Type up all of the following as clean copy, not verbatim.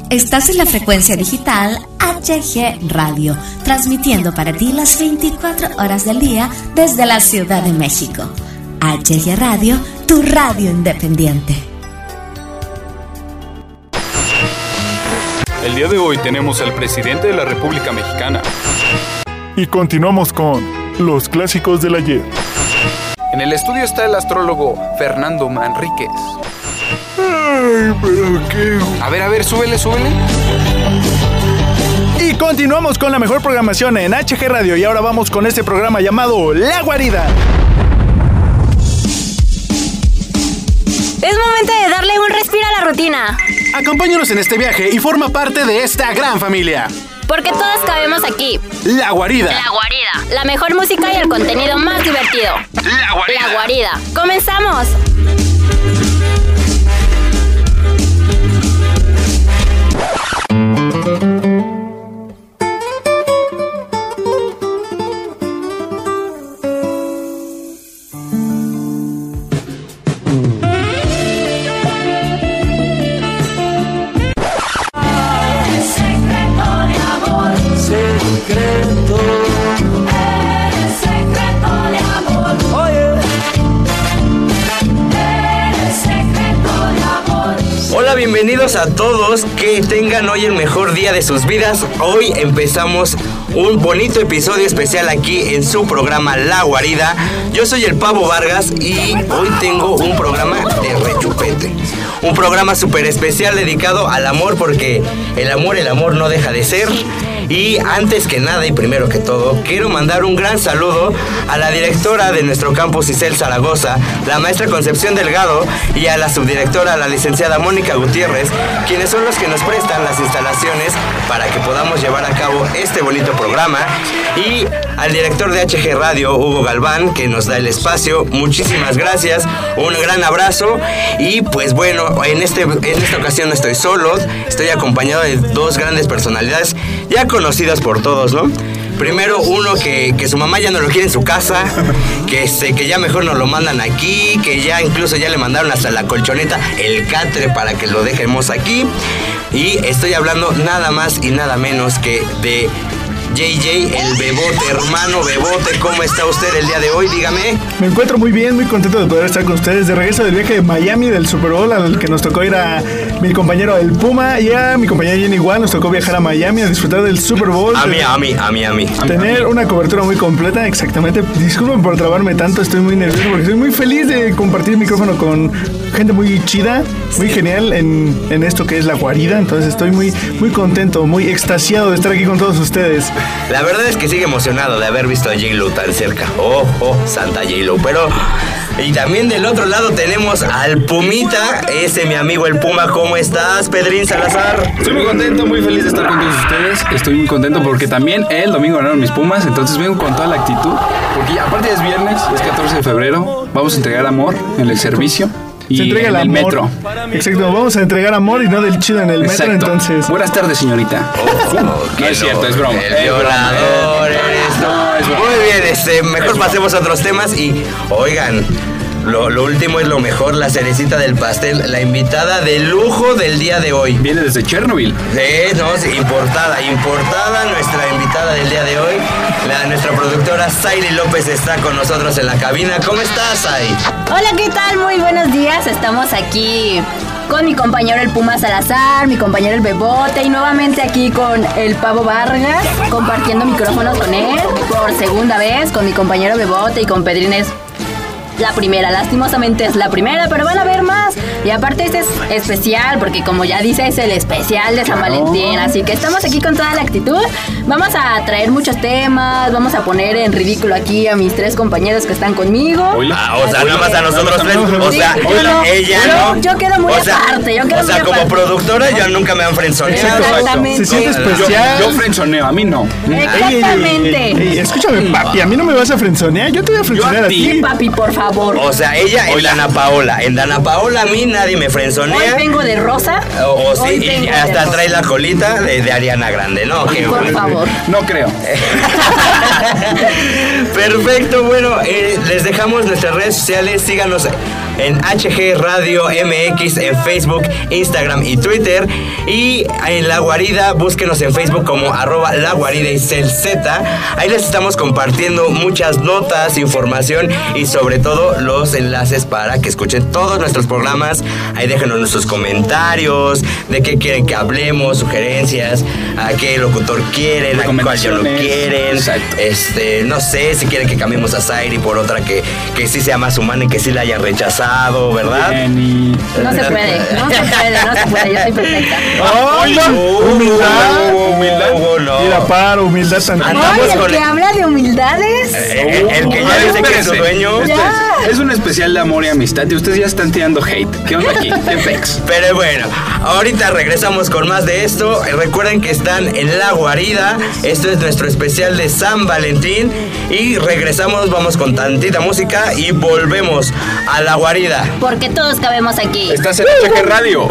Estás en la frecuencia digital HG Radio, transmitiendo para ti las 24 horas del día desde la Ciudad de México. HG Radio, tu radio independiente. El día de hoy tenemos al presidente de la República Mexicana. Y continuamos con los clásicos del ayer. En el estudio está el astrólogo Fernando Manríquez. Ay, pero qué... A ver, súbele. Y continuamos con la mejor programación en HG Radio. Y ahora vamos con este programa llamado La Guarida. Es momento de darle un respiro a la rutina. Acompáñanos en este viaje y forma parte de esta gran familia. Porque todos cabemos aquí. La Guarida. La Guarida. La mejor música y el contenido más divertido. La Guarida. La Guarida. ¡Comenzamos! Bienvenidos a todos, que tengan hoy el mejor día de sus vidas. Hoy empezamos un bonito episodio especial aquí en su programa La Guarida. Yo soy el Pavo Vargas y hoy tengo un programa de rechupete. Un programa súper especial dedicado al amor, porque el amor no deja de ser. Y antes que nada y primero que todo, quiero mandar un gran saludo a la directora de nuestro campus Isel Zaragoza, la maestra Concepción Delgado, y a la subdirectora, la licenciada Mónica Gutiérrez, quienes son los que nos prestan las instalaciones para que podamos llevar a cabo este bonito programa. Y al director de HG Radio, Hugo Galván, que nos da el espacio. Muchísimas gracias, un gran abrazo. Y pues bueno, en esta ocasión no estoy solo, estoy acompañado de dos grandes personalidades ya conocidas por todos, ¿no? Primero, uno que su mamá ya no lo quiere en su casa, que ya mejor nos lo mandan aquí, que ya incluso ya le mandaron hasta la colchoneta, el catre, para que lo dejemos aquí. Y estoy hablando nada más y nada menos que de JJ, el Bebote. Hermano Bebote, ¿cómo está usted el día de hoy? Dígame. Me encuentro muy bien, muy contento de poder estar con ustedes de regreso del viaje de Miami, del Super Bowl, al que nos tocó ir a mi compañero el Puma y a mi compañera Jenny igual. Nos tocó viajar a Miami a disfrutar del Super Bowl. A mí. Tener una cobertura muy completa, exactamente. Disculpen por trabarme tanto, estoy muy nervioso porque estoy muy feliz de compartir el micrófono con gente muy chida, muy genial en esto que es La Guarida. Entonces estoy muy contento, muy extasiado de estar aquí con todos ustedes. La verdad es que sigue emocionado de haber visto a J-Lo tan cerca. Santa J-Lo. Pero, y también del otro lado tenemos al Pumita, mi amigo el Puma. ¿Cómo estás, Pedrín Salazar? Estoy muy contento, muy feliz de estar con todos ustedes. Estoy muy contento porque también el domingo ganaron mis Pumas. Entonces vengo con toda la actitud, porque aparte es viernes, es 14 de febrero. Vamos a entregar amor en el servicio. Y se entrega el amor. Metro. Exacto, vamos a entregar amor y no del chido en el metro. Entonces. Buenas tardes, señorita. No es cierto, es broma. El violador eres. No, es broma. Muy bien, mejor pasemos a otros temas. Y oigan, lo último es lo mejor, la cerecita del pastel, la invitada de lujo del día de hoy. Viene desde Chernobyl. Importada nuestra invitada del día de hoy. Nuestra productora Saily López está con nosotros en la cabina. ¿Cómo estás, Say? Hola, ¿qué tal? Muy buenos días. Estamos aquí con mi compañero el Puma Salazar, mi compañero el Bebote y nuevamente aquí con el Pavo Vargas, compartiendo micrófonos con él por segunda vez, con mi compañero Bebote y con Pedrines. La primera, lastimosamente es la primera, pero van a ver más. Y aparte este es especial, porque como ya dice, es el especial de San Valentín. Así que estamos aquí con toda la actitud. Vamos a traer muchos temas, vamos a poner en ridículo aquí a mis tres compañeros que están conmigo. Nada más a nosotros tres. Ella no. Yo quedo muy aparte, como productora ya nunca me han frenzoneado. Exactamente. Se siente especial. Yo frenzoneo, a mí no. Exactamente. Ey, escúchame, papi, a mí no me vas a frenzonear, yo te voy a frenzonear a ti. Sí, papi, por favor. O sea, ella en Dana Paola. En Dana Paola a mí nadie me frenzonea. Hoy vengo de rosa. Sí, y hasta trae la colita de Ariana Grande, ¿no? Por favor. No creo. Perfecto, bueno, les dejamos nuestras redes sociales. Síganos en HG Radio MX en Facebook, Instagram y Twitter. Y en La Guarida, búsquenos en Facebook como @laguaridaYcelZ. Ahí les estamos compartiendo muchas notas, información y sobre todo los enlaces para que escuchen todos nuestros programas. Ahí déjenos sus comentarios, de qué quieren que hablemos, sugerencias, a qué locutor quieren, a cuál ya no quieren. Exacto. No sé si quieren que cambiemos a Zairi por otra que sí sea más humana y que sí la hayan rechazado, ¿verdad? No se puede, yo soy perfecta. Humildad. Mira, para humildad también. El que habla de humildades. El que ya dice que es su dueño. Es un especial de amor y amistad y ustedes ya están tirando hate. ¿Qué onda aquí? ¿Qué pex? Pero bueno, ahorita regresamos con más de esto. Recuerden que están en La Guarida. Esto es nuestro especial de San Valentín. Y regresamos, vamos con tantita música y volvemos a La Guarida. Porque todos cabemos aquí. Estás en HG Radio.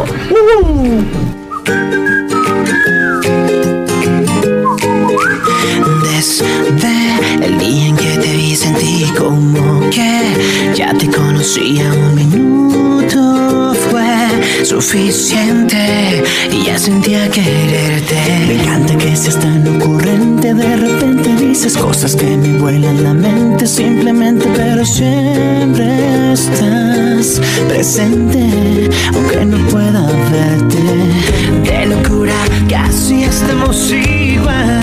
Desde el día en que te vi sentí como que ya te conocía. Un minuto fue suficiente y ya sentía quererte. Me encanta que seas tan ocurrente. De repente dices cosas que me vuelan la mente simplemente, pero siempre estás presente aunque no pueda verte. De locura casi estamos igual.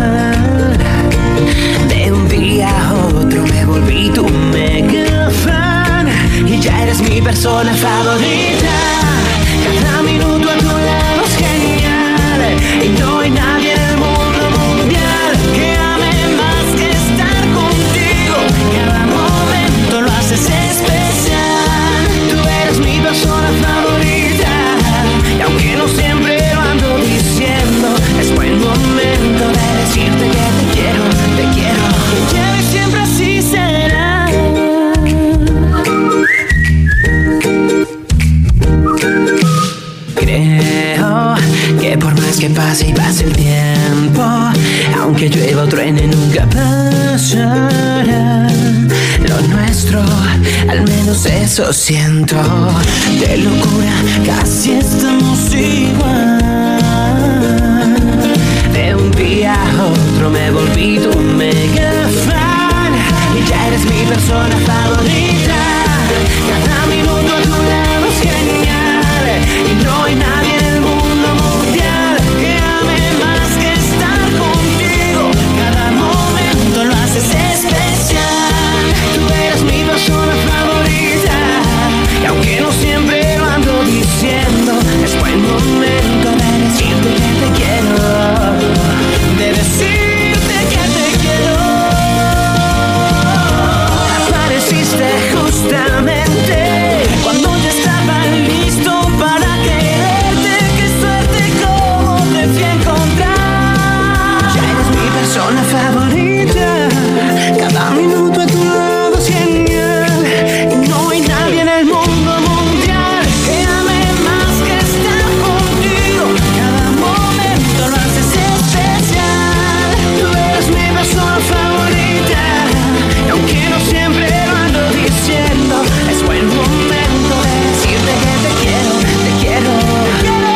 De un día a otro me volví tu mega fan y ya eres mi persona favorita. Cada minuto a tu lado es genial y no hay nadie en el mundo mundial que ame más que estar contigo. Cada momento lo haces especial. Tú eres mi persona favorita y aunque no siempre lo ando diciendo, es buen momento de decirte que te quiero, y siempre así será. Creo que por más que pase y pase el tiempo, aunque llueva o truene nunca pasará. Lo nuestro, al menos eso siento. De locura casi estamos igual. De un día a otro me volví tu mega fan y ya eres mi persona favorita. Cada minuto a tu lado es genial y no hay nadie en el mundo mundial que ame más que estar contigo. Cada momento lo haces especial. Tú eres mi persona favorita y aunque no siempre lo ando diciendo, es buen momento de decirte que te quiero, de decirte que te quiero. Apareciste justamente cuando ya estaba listo para quererte. Qué suerte como te fui a encontrar. Ya eres mi persona favorita. Cada minuto a tu lado es genial y no hay nadie en el mundo mundial que ame más que estar contigo. Cada momento lo haces especial. Tú eres mi persona favorita y aunque no siempre lo ando diciendo, es buen momento de decirte que te quiero, te quiero, te quiero.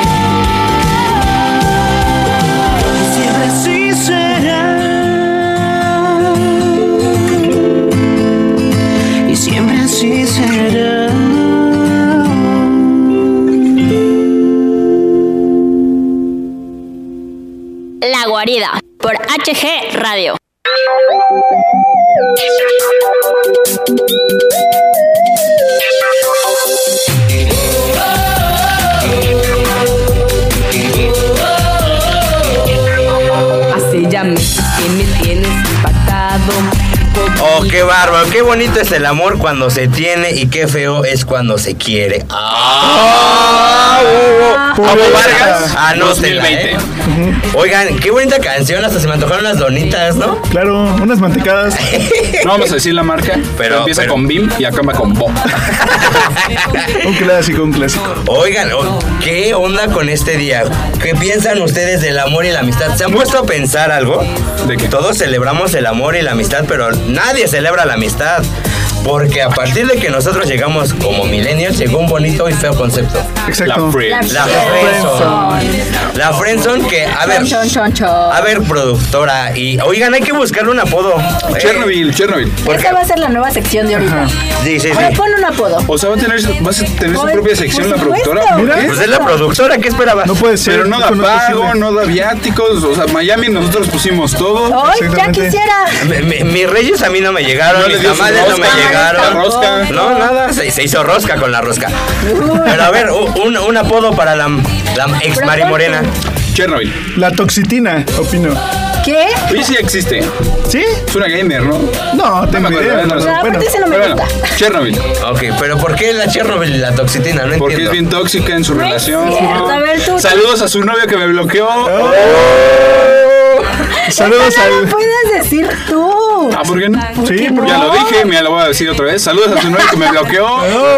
Y siempre así será. Y siempre así será. La Guarida por HG Radio. Hace ya meses que me tienes impactado. Oh, qué bárbaro, qué bonito es el amor cuando se tiene y qué feo es cuando se quiere. Vargas, anótela, 2020. Oigan, qué bonita canción, hasta se me antojaron las donitas, ¿no? Claro, unas mantecadas. No vamos a decir la marca, pero empieza con BIM y acaba con Bo. Un clásico, un clásico. Oigan, ¿qué onda con este día? ¿Qué piensan ustedes del amor y la amistad? ¿Se han puesto a pensar algo? ¿De qué? Todos celebramos el amor y la amistad, pero nadie celebra la amistad. Porque a partir de que nosotros llegamos como millennials, llegó un bonito y feo concepto. Exacto. La friendzone que, a ver, productora, y oigan, hay que buscarle un apodo. Chernobyl. Esta va a ser la nueva sección de ahorita. Sí. Ahora pon un apodo. O sea, vas a tener su propia sección la supuesto. productora. ¿Por qué? Pues es la productora, ¿qué esperabas? No puede ser. Pero no da eso es pago, posible. no da viáticos. O sea, Miami nosotros pusimos todo. ¡Ay, ya Exactamente. quisiera! Mis reyes a mí no me llegaron, No le mis dio su tamales no me rosca, llegaron. la rosca. No, nada, se hizo rosca con la rosca. Pero a ver, un apodo para la ex Mari Morena. Chernobyl. La toxitina, opino. ¿Qué? Oye, sí existe. ¿Sí? Es una gamer, ¿no? No, tengo me acuerdo, idea. no sé. No, aparte ese no me Pero gusta. bueno, Chernobyl. Ok, pero ¿por qué la Chernobyl y la toxitina? No Porque entiendo. es bien tóxica en su No es relación. cierto, a ver, tú. Saludos a su novio que me bloqueó. Saludos Eso no al. lo puedes decir tú. Ah, ¿por qué no? Sí, porque Ya lo dije, mira, lo voy a decir otra vez. Saludos a su novio que me bloqueó.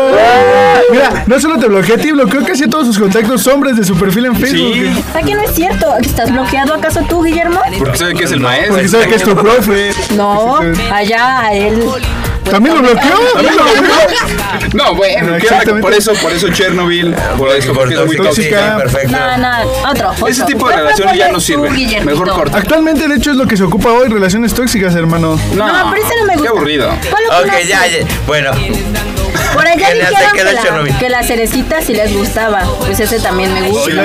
Mira, no solo te bloqueé a ti, bloqueó casi a todos sus contactos hombres de su perfil en Facebook. Sí, ¿A que no es cierto? ¿Estás bloqueado acaso tú, Guillermo? porque sabe que es el maestro. Porque sabe que es tu profe. No, allá a él. ¿También lo bloqueó? ¿También lo bloqueó? No, bueno, ¿qué onda? Exactamente. por eso Chernobyl, por eso, porque es muy tóxica. tóxica. Perfecto. No, otro. Ese tipo de relaciones ya no sirven. Mejor corta. Actualmente, de hecho, es lo que se ocupa hoy, relaciones tóxicas, hermano. No, pero ese no me gusta. Qué aburrido. ¿Cuál Ok, opinas ya. Bueno. Por allá ¿Qué le hace dijeron quedar Chernobyl? que la cerecita sí les gustaba. Pues ese también me gusta.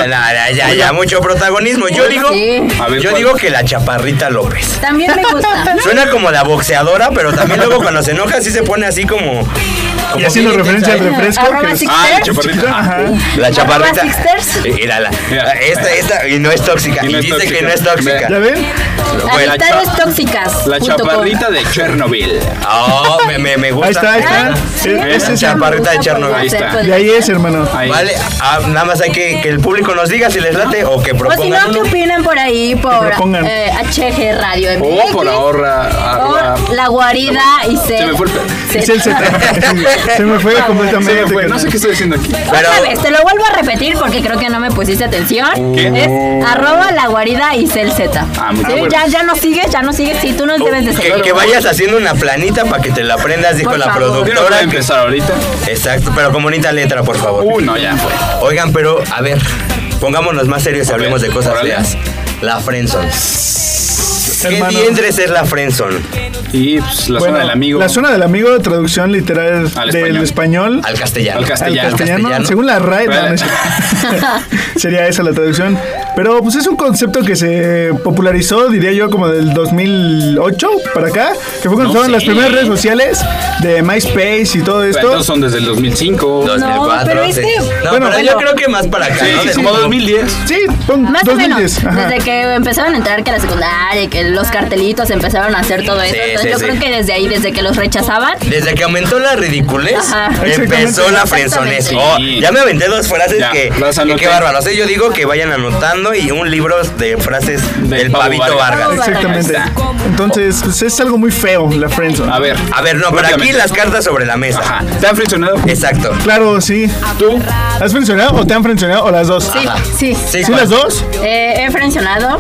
Ya, mucho protagonismo. Yo digo, Sí. A ver, yo ¿cuál? digo que la Chaparrita López. También me gusta. Suena como la boxeadora, pero también luego cuando se enoja sí se pone así como Y haciendo bien referencia al intensa, ¿eh? refresco. Arroba que es- Sixters. Ah, la chaparrita. Ajá. La Chaparrita. Arroba Sixters. Mírala. Mira. Esta, y no es tóxica. Y Y, no es dice tóxica. que no es tóxica. ¿Ya ven? Bueno, Amistades tóxicas. La punto com. chaparrita de Chernobyl. Oh, me gusta. Ahí está. Sí, Ese La es chaparrita de Chernobyl. Ahí está. De ahí es, hermano. Ahí. Vale, nada más hay que el público nos diga si les late o que O si propongan no, ¿qué uno. opinan por ahí? Por propongan. HG Radio O MX. por ahorra. O La Guarida y Se me fue el Es el Z. Se me fue completamente. Se me fue. No sé qué estoy haciendo aquí. Otra vez, te lo vuelvo a repetir porque creo que no me pusiste atención. ¿Qué? Es arroba La Guarida y Z. Ah, muy ¿Sí? bueno. Ya no sigues. Sí, tú nos debes de seguir. Que vayas haciendo una planita para que te la aprendas, dijo Por la favor. Yo no puedo productora. empezar ahorita. Exacto, pero con bonita letra, por favor. No, ya fue. Oigan, pero a ver, pongámonos más serios y hablemos de cosas órale. feas. La friendzone. ¿Qué Hermano. dientes es la friendzone? Y pues la Bueno, zona del amigo. La zona del amigo, traducción literal Al del español. Al castellano. Al castellano. Al castellano. Según la RAE, no, no es- sería esa la traducción. Pero pues es un concepto que se popularizó, diría yo, como del 2008 para acá, que fue cuando estaban las primeras redes sociales de MySpace y todo Pero esto. entonces son desde el 2005. 2004. pero es sí. que- No, Bueno, pero yo creo que más para acá, Sí, ¿no? sí, De como 2010. Sí, pon Más 2010. o menos, ajá. desde que empezaron a entrar que la secundaria, que los cartelitos empezaron a hacer todo eso. Sí, Entonces sí, yo sí. creo que desde ahí, desde que los rechazaban, Desde que aumentó la ridiculez, Ajá. empezó la Exactamente. frenzonez. Sí. Oh, ya me aventé dos frases Ya, que las anoté. qué bárbaro. O sea, yo digo que vayan anotando y un libro de frases del Pavo Pavito Vargas. Vargas. Exactamente. Ahí está. Entonces, pues es algo muy feo, la friendzone. A ver. A ver, no, pero aquí rápidamente. las cartas sobre la mesa. Ajá. ¿Te han friccionado? Exacto. Claro, sí. ¿Tú? ¿Has frencionado o te han frencionado o las dos? sí, sí. Sí, ¿Sí las dos? He frencionado.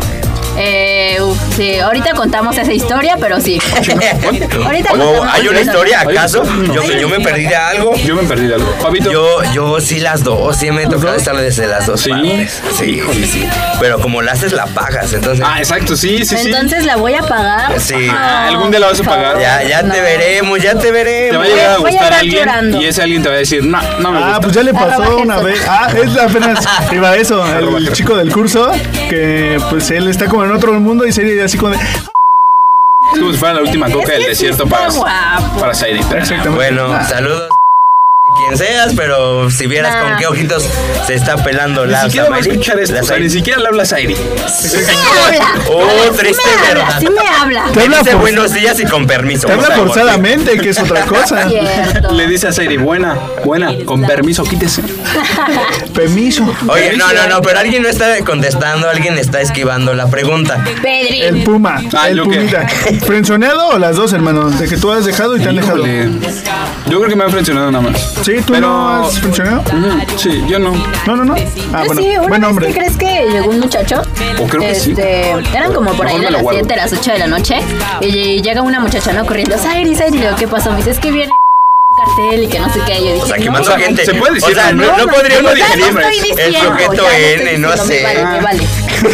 Sí, ahorita contamos esa historia, pero sí. Ahorita Oh, contamos ¿hay una esa historia acaso? Yo me perdí de algo. Yo me perdí de algo. Pabito. Yo sí las dos, sí me he tocado estar desde las dos ¿Sí? partes. Sí, sí. Pero como la haces, la pagas, entonces. Ah, exacto, sí. Entonces la voy a pagar. Sí. Ah, algún día la vas a por favor. pagar. Ya No. te veremos, ya te Te veremos. va a llegar a Voy a gustar estar alguien llorando. y ese alguien te va a decir, no me gusta. Pues ya le pasó Arroba una Jesús. vez. Es apenas iba a eso. Arroba El Jesús. chico del curso, que pues él está como en otro mundo y sería así como de. Es como si fuera la última coca del que sí desierto está para guapo. Saidi. Exactamente. Bueno, saludos de quien seas, pero si vieras Nah. con qué ojitos se está pelando Ni la siquiera va a Samayri, escuchar esto. la O sea, ni Samayri. siquiera le hablas a Saidi. Sí me habla. Oh, Sí triste me habla, verdad. sí me habla. Te habla Dice por- buenos días y con permiso. Te habla por favor. forzadamente, que es otra cosa. Cierto. Le dice a Saidi, buena, con permiso, quítese. Permiso. Oye, no, pero alguien no está contestando, alguien está esquivando la pregunta. Pedri. El Puma, Ah, el ¿yo qué? Pumita. ¿Frenzoneado o las dos, hermano? De que tú has dejado y te han dejado. Híjole. Yo creo que me han frencionado nada más. Sí, ¿tú no has funcionado? Sí, yo no. No. Ah, bueno, Sí, una buen vez hombre. que crees que llegó un muchacho. O creo que sí. Eran como por ahí Mejor me de la las guardo. 7, las 8 de la noche. Y llega una muchacha, ¿no? Corriendo. Sairi, le digo, ¿qué pasó? Me dice, es que viene un cartel y que no sé qué. Yo dije, O sea, no, quemando o sea, gente. se puede decir, o sea, no, no podríamos ya digerir no estoy el diciendo, sujeto ya no estoy N, no diciendo, sé. Me vale.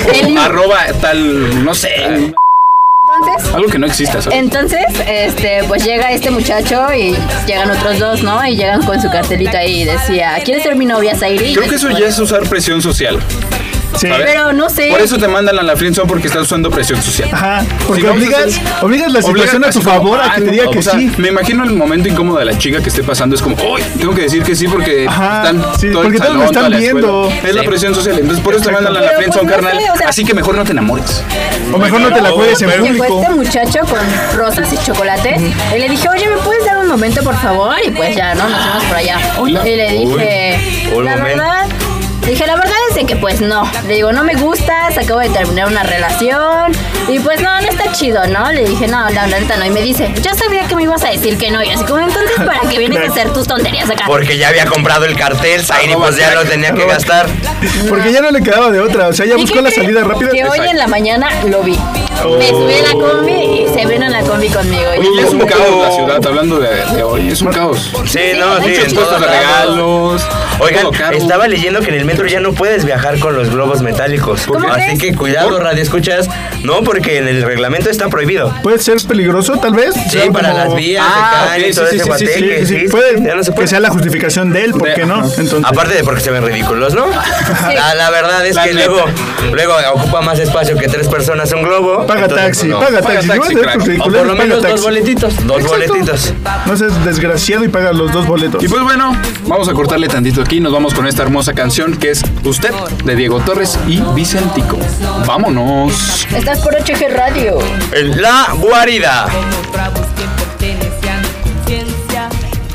Arroba tal, no sé. Entonces, Algo que no exista, ¿sabes? Entonces, pues llega este muchacho y llegan otros dos, ¿no? Y llegan con su cartelito ahí y decía, ¿quieres ser mi novia, Sairi? Creo que eso ya es usar presión social. Sí. ¿sabes? Pero no sé. Por eso te mandan a la friendzone porque estás usando presión social. Ajá, porque Si no, obligas la situación a tu favor a que te diga que o sea, sí. Me imagino el momento incómodo de la chica que esté pasando. Es como, uy, tengo que decir que sí porque Ajá, están sí, todo el porque todos salón, lo están toda la escuela. viendo. Es la presión social. Entonces por eso te mandan a la Pero, friendzone, pues, no carnal. sé, o sea, Así que mejor no te enamores. O mejor no te la juegues en pero- Llegó público. este muchacho con rosas y chocolates y le dije, oye, ¿me puedes dar un momento, por favor? Y pues ya, ¿no? Nos fuimos por allá. Hola. Y le dije, Un la momento. verdad... Dije, la verdad es de que pues no. Le digo, no me gustas, acabo de terminar una relación. Y pues no está chido, ¿no? Le dije, no, la neta no. Y me dice, ya sabía que me ibas a decir que no. Y así como, entonces, ¿para qué vienes a hacer tus tonterías acá? Porque ya había comprado el cartel, Sairi pues ya lo tenía que gastar. Porque ya no le quedaba de otra. O sea, ya ¿Y buscó qué la crees? salida rápida. Que hoy en la mañana lo vi. Me subí a la combi y se vino en la combi conmigo. Oye, es un caos la ciudad, hablando de hoy, es un caos. Sí, no, sí, Muchos en puestos todos de lados. regalos. Oigan, todo caro. estaba leyendo que en el metro ya no puedes viajar con los globos metálicos. ¿Cómo Así crees? que cuidado, radio escuchas. No, porque en el reglamento está prohibido. Puede ser peligroso, tal vez. Sí, Sea para como- las vías Ah, de Cali y ok, todo sí, ese sí, sí, guateque. Sí, puede ya no se que puede. sea la justificación de él, ¿por qué no? Ajá. Entonces, Aparte de porque se ven ridículos, ¿no? La verdad es La que neta. luego ocupa más espacio que 3 personas un globo. paga Entonces, taxi, pues, no. paga Paga taxi. Si taxi, vas a hacer crack. tus O por ridículos, lo paga menos dos taxi. boletitos. Dos Exacto. boletitos. No seas desgraciado y paga los 2 boletos. Y pues bueno, vamos a cortarle tantito aquí. Nos vamos con esta hermosa canción que es Usted, de Diego Torres y Vicentico. Vámonos. Estás por HG Radio. En la guarida. Tragos que pertenecen a mi conciencia.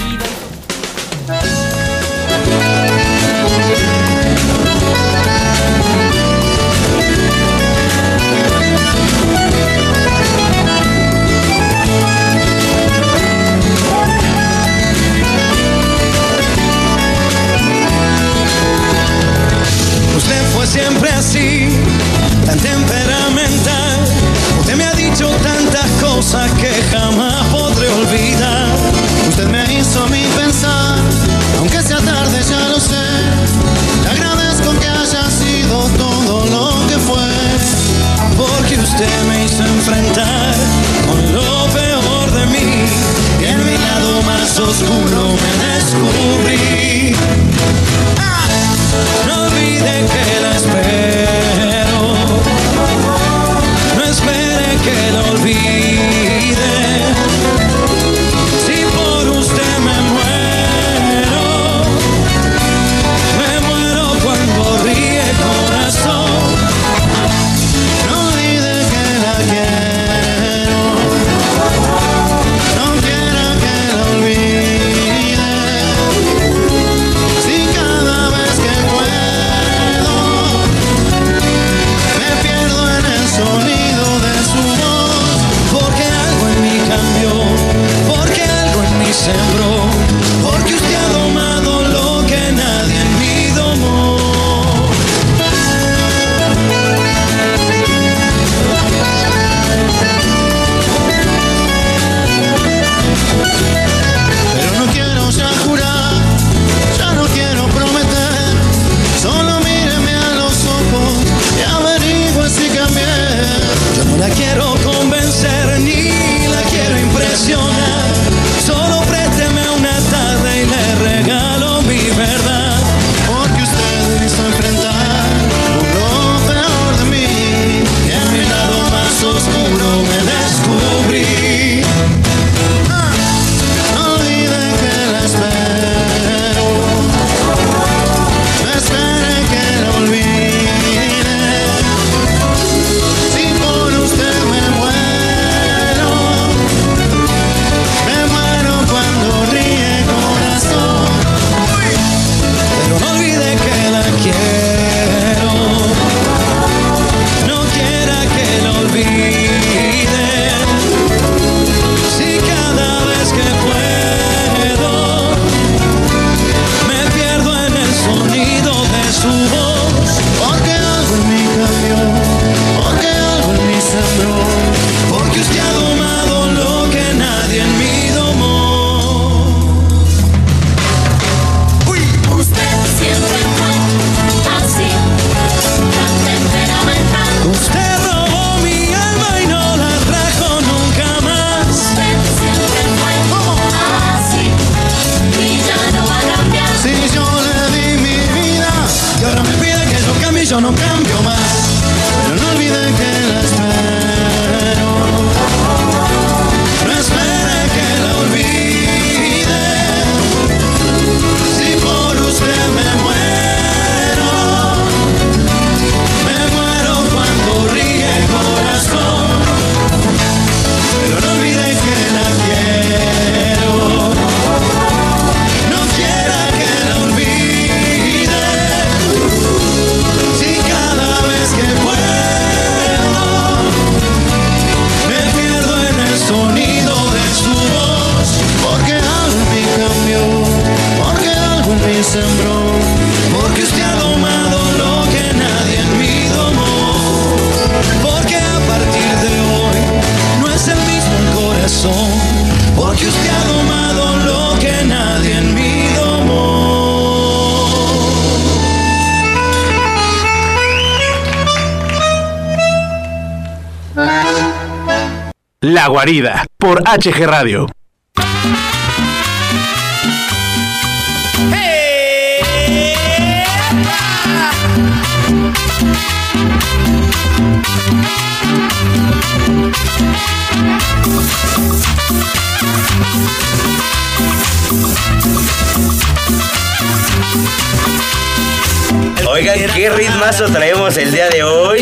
Usted fue siempre así, tan temperamental. Usted me ha dicho tantas cosas que jamás podré olvidar. Usted me hizo a mí pensar, aunque sea tarde ya lo sé. Le agradezco que haya sido todo lo que fue, porque usted me hizo enfrentar con lo peor de mí. Y en mi lado más oscuro me descubrí. No olvide que la espero, no espere que la olvide. Si por usted me muero, yo no cambio más, pero no olvide que la espero. No espere que la olvide, si por usted me muero cuando ríe el corazón, pero no olvide que la quiero. No quiera que la olvide, si cada vez que puedo me pierdo en el sonido de su voz, porque algo en mí cambió, porque algo en mí sembró, porque usted ha domado lo que nadie en mí domó, porque a partir de hoy no es el mismo el corazón, porque usted ha domado lo que nadie en mí domó. La Guarida, por HG Radio. Oigan, qué ritmazo traemos el día de hoy.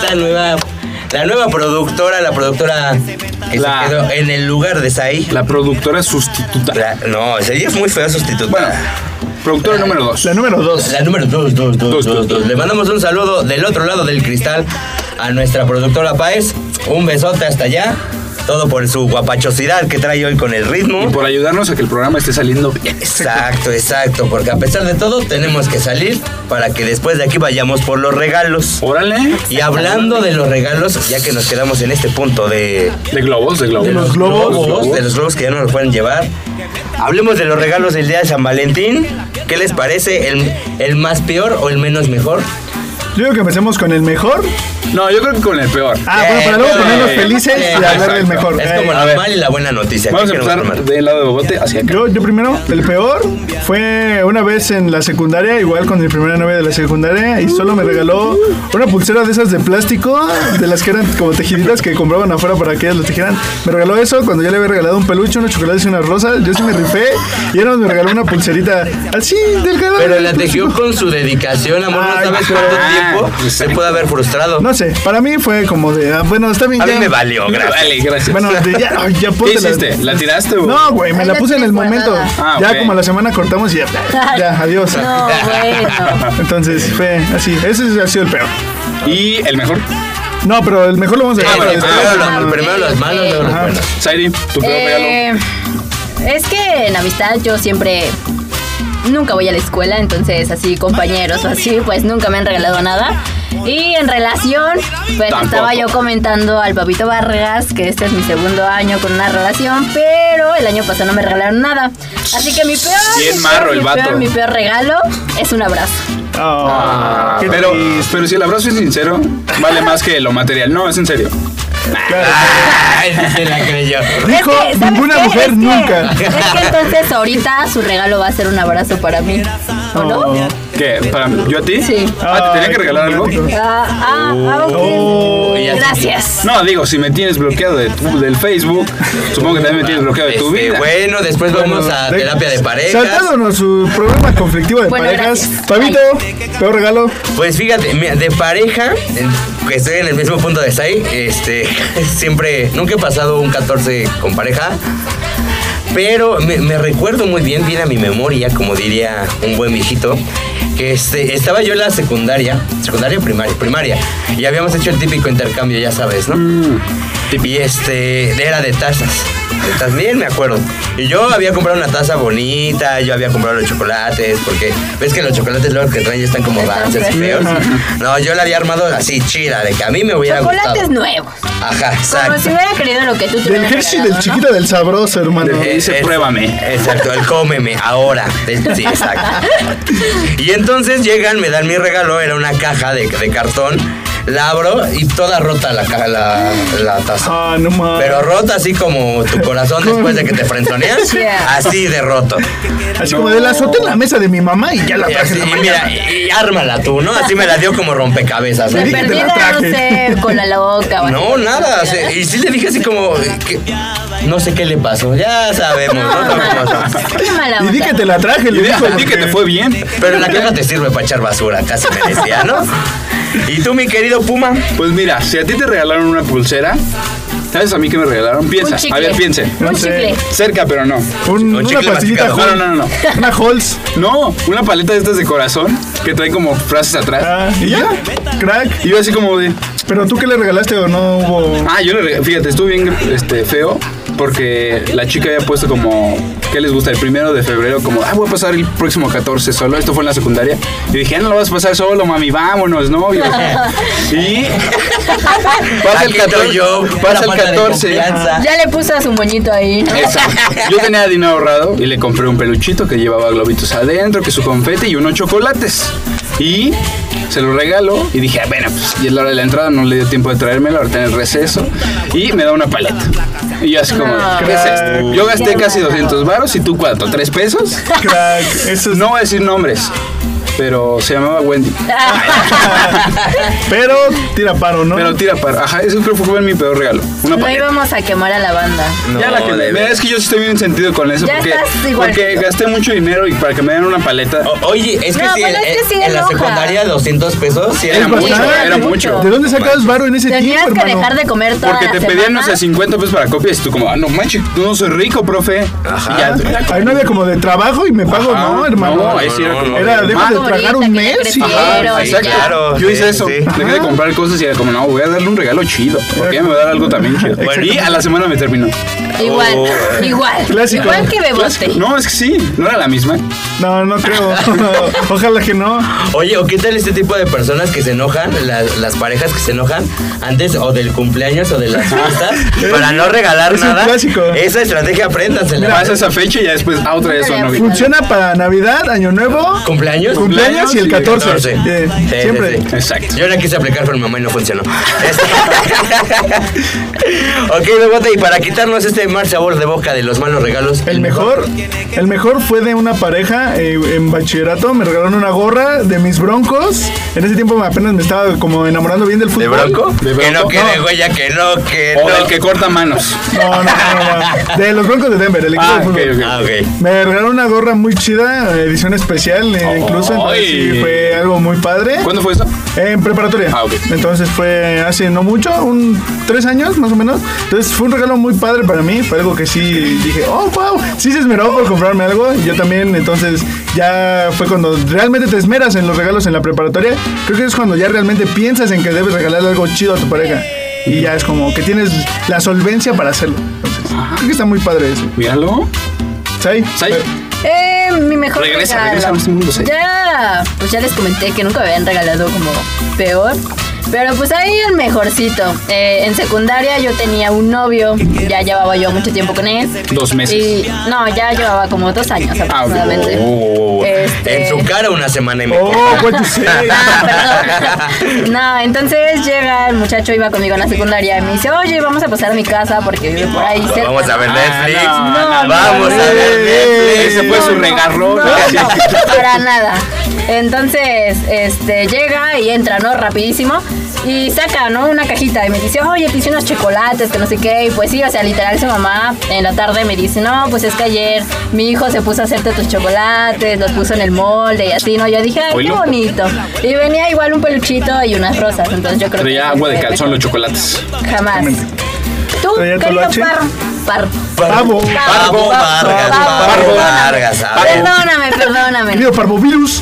La nueva productora, la productora que se quedó en el lugar de Sai. La productora sustituta. No, ella es muy fea sustituta. Bueno, productora número 2. La número 2. La número 2. Le mandamos un saludo del otro lado del cristal a nuestra productora Páez. Un besote hasta allá. Todo por su guapachosidad que trae hoy con el ritmo. Y por ayudarnos a que el programa esté saliendo bien. Exacto. Porque a pesar de todo, tenemos que salir para que después de aquí vayamos por los regalos. Órale. Y hablando de los regalos, ya que nos quedamos en este punto de globos. De los globos que ya no nos pueden llevar. Hablemos de los regalos del día de San Valentín. ¿Qué les parece? ¿El más peor o el menos mejor? Yo creo que empecemos con el mejor. No, yo creo que con el peor. Bueno, para luego ponernos felices y hablar del mejor. Es como la mala y la buena noticia. Vamos a empezar del lado de Bobote hacia acá. Yo primero, el peor fue una vez en la secundaria, igual con mi primera novia de la secundaria, y solo me regaló una pulsera de esas de plástico, de las que eran como tejiditas que compraban afuera para que ellas las tejieran. Me regaló eso cuando yo le había regalado un peluche, unos chocolates y unas rosas. Yo sí me rifé y ella me regaló una pulserita así delgada. Pero la tejió con su dedicación, amor. No sabes cuánto tiempo se puede haber frustrado. No sé, para mí fue como de, bueno, está bien. A mí me valió, gracias. Vale, gracias. Bueno, ya ¿qué hiciste? ¿La tiraste o? No, güey, me la puse en el momento. Ya okay. Como la semana cortamos y ya, adiós. No, bueno. Entonces fue así, ese ha sido el peor. ¿Y el mejor? No, pero el mejor lo vamos a dejar. Primero las manos, luego las buenas. Sairi, tu peor regalo. Es que en amistad yo siempre nunca voy a la escuela, entonces así compañeros o así, pues nunca me han regalado nada. Y en relación, pues Tampoco. estaba yo comentando al Papito Vargas que este es mi segundo año con una relación, pero el año pasado no me regalaron nada. Así que mi peor regalo es un abrazo. Pero si el abrazo es sincero, vale más que lo material. No, es en serio. Se la creyó. Dijo ninguna mujer nunca. Es que entonces ahorita su regalo va a ser un abrazo para mí, ¿o no? ¿Qué? ¿Yo a ti? Sí. ¿Te tenía que regalar algo? Ok. Gracias. No, digo, si me tienes bloqueado del Facebook, supongo que también me tienes bloqueado de tu vida. Bueno, después vamos a terapia de parejas. Saltándonos su programa conflictivo de parejas. Gracias. Pabito, peor regalo. Pues fíjate, mira, de pareja, que estoy en el mismo punto de Sai, siempre, nunca he pasado un 14 con pareja. Pero me recuerdo muy bien a mi memoria, como diría un buen viejito, que estaba yo en la secundaria primaria, y habíamos hecho el típico intercambio, ya sabes, ¿no? Y era de tazas. También me acuerdo. Y yo había comprado una taza bonita, yo había comprado los chocolates, porque ves que los chocolates luego que traen ya están como rancios y feos. No, yo la había armado así chida, de que a mí me hubiera gustado. Chocolates nuevos. Ajá, exacto. Como si hubiera querido lo que tú Del tuvieras Hershey, regalado, del chiquito, del sabroso, hermano. Pruébame. Exacto, el cómeme ahora. Sí, exacto. Y entonces llegan, me dan mi regalo, era una caja de cartón La abro y toda rota la taza. Ah, no mames. Pero rota así como tu corazón después de que te frenzoneas. Así de roto. Así como de la azoté en la mesa de mi mamá y ya la Y traje así, en la y mañana. mira, y ármala tú, ¿no? Así me la dio como rompecabezas. ¿no? De dije que te la perdida, no traje. sé, con la loca. o No, así. nada. Y sí le dije así como que no sé qué le pasó. Ya sabemos, ¿no? Qué mala Y di onda. que te la traje, le dijo. Di que te fue bien. Pero la caja te sirve para echar basura, casi me decía, ¿no? ¿Y tú, mi querido Puma? Pues mira, si a ti te regalaron una pulsera, ¿sabes a mí qué me regalaron? Piensa, Un chicle. a ver, piense. No Un sé. chicle. Cerca, pero no. Una chicle pastillita masticado. Halls. No. Una Halls. No, una paleta de estas de corazón que trae como frases atrás. Ah, ¿y ya? Crack. Y yo así como de... ¿Pero tú qué le regalaste o no hubo...? Ah, yo le regalé, fíjate, estuvo bien feo porque la chica había puesto como, ¿qué les gusta? El 1 de febrero, como, voy a pasar el próximo 14 solo. Esto fue en la secundaria. Y dije, no lo vas a pasar solo, mami, vámonos, novio. Y pasa el Aquí estoy 14. yo, Pasa una el falta de 14. confianza. Ya le puso a su moñito ahí, ¿no? Exacto. Yo tenía dinero ahorrado y le compré un peluchito que llevaba globitos adentro, que su confeti y unos chocolates. Y se lo regaló y dije, bueno, pues y es la hora de la entrada, no le dio tiempo de traérmelo, ahorita en el receso. Y me da una paleta. Y yo así como, ¿qué es esto? Yo gasté casi 200 varos y tú ¿cuánto? ¿3 pesos? Crack. Eso es... No voy a decir nombres, pero se llamaba Wendy. Pero tira paro, ¿no? Pero tira para. Ajá, eso creo que fue mi peor regalo. Una No paleta. íbamos a quemar a la banda. Ya la que de mira, es que yo sí estoy bien sentido con eso Ya porque, estás igual. porque gasté mucho dinero y para que me den una paleta Oye, es que No, sí, pero es que sí en la enoja. secundaria 200 pesos sí era Es mucho, bastante. era mucho. ¿De dónde sacabas varo en ese Tenías tiempo, que hermano? dejar de comer toda Porque la te semana. pedían, no sé, 50 pesos para copias y tú como, no manches, tú no soy rico, profe. Ajá. Y ya, Ahí no había como de trabajo y me pago, Ajá, no, hermano. no, ahí sí era como- Era, dejo Ah, de ahorita tragar que un ya mes y... crecieron. Ajá, Sí, exacto. claro, Yo hice sí, eso. sí. Dejé de comprar cosas y era como, no, voy a darle un regalo chido. Porque ella me va a dar algo también chido. Y a la semana me terminó. Igual, Oh. igual. Clásico. Igual que Bebote. No, es que sí, no era la misma. No, no creo. Ojalá que no. Oye, ¿o qué tal este tipo de personas que se enojan, las parejas que se enojan antes o del cumpleaños o de las fiestas para no regalar Es un nada? clásico. Esa estrategia apréndansela. Pasa esa fecha y ya después otra vez son novios. Funciona para Navidad, Año Nuevo, ¿Cumpleaños? cumpleaños y el 14. 14. Sí, Siempre. sí, sí. Exacto. Yo la quise aplicar, pero mi mamá y no funcionó. Ok, Bebote, y para quitarnos este mal sabor de boca de los malos regalos, El mejor fue de una pareja en bachillerato. Me regalaron una gorra de mis Broncos. En ese tiempo apenas me estaba como enamorando bien del fútbol. ¿De Bronco? ¿De Que no Bronco? quede No. huella, que no. O del que corta manos. No. De los Broncos de Denver, el equipo de fútbol. ok. Ah, ok. Me regalaron una gorra muy chida, edición especial incluso. Entonces ¡Ay! sí, fue algo muy padre. ¿Cuándo fue eso? En preparatoria. Ah, ok. Entonces fue hace no mucho, 3 años más o menos. Entonces fue un regalo muy padre para mí. Fue algo que sí dije, oh, wow. Sí se esmeró por comprarme algo. Y yo también, entonces ya fue cuando realmente te esmeras en los regalos en la preparatoria. Creo que es cuando ya realmente piensas en que debes regalarle algo chido a tu pareja. Y ya es como que tienes la solvencia para hacerlo. Entonces, creo que está muy padre eso. Míralo. ¿Sai? Sai. Mi mejor Regresa regalo. a este mundo, sí. Ya, pues ya les comenté que nunca me habían regalado como peor. Pero pues ahí el mejorcito. En secundaria yo tenía un novio, ya llevaba yo mucho tiempo con él. 2 meses. Y no, ya llevaba como 2 años aproximadamente. En su cara una semana y media. Oh, what you say. Perdón. No, entonces llega el muchacho, iba conmigo en la secundaria y me dice, oye, vamos a pasar a mi casa porque vive por ahí cerca. Vamos a ver Netflix. no, Vamos a ver Netflix. Ese fue su regarrón. No, para nada. Entonces, llega y entra, ¿no? Rapidísimo. Y saca, ¿no? Una cajita y me dice, oye, te hice unos chocolates, que no sé qué. Y pues sí, o sea, literal su mamá en la tarde me dice, no, pues es que ayer mi hijo se puso a hacerte tus chocolates, los puso en el molde y así, ¿no? Yo dije, ay, qué bonito. Y venía igual un peluchito y unas rosas, entonces yo creo que... Traía agua de calzón los chocolates. Jamás. ¿Tú, ¿Traía querido toloache? Pavo. Parvo Vargas. A ver. Perdóname. Querido parvovirus.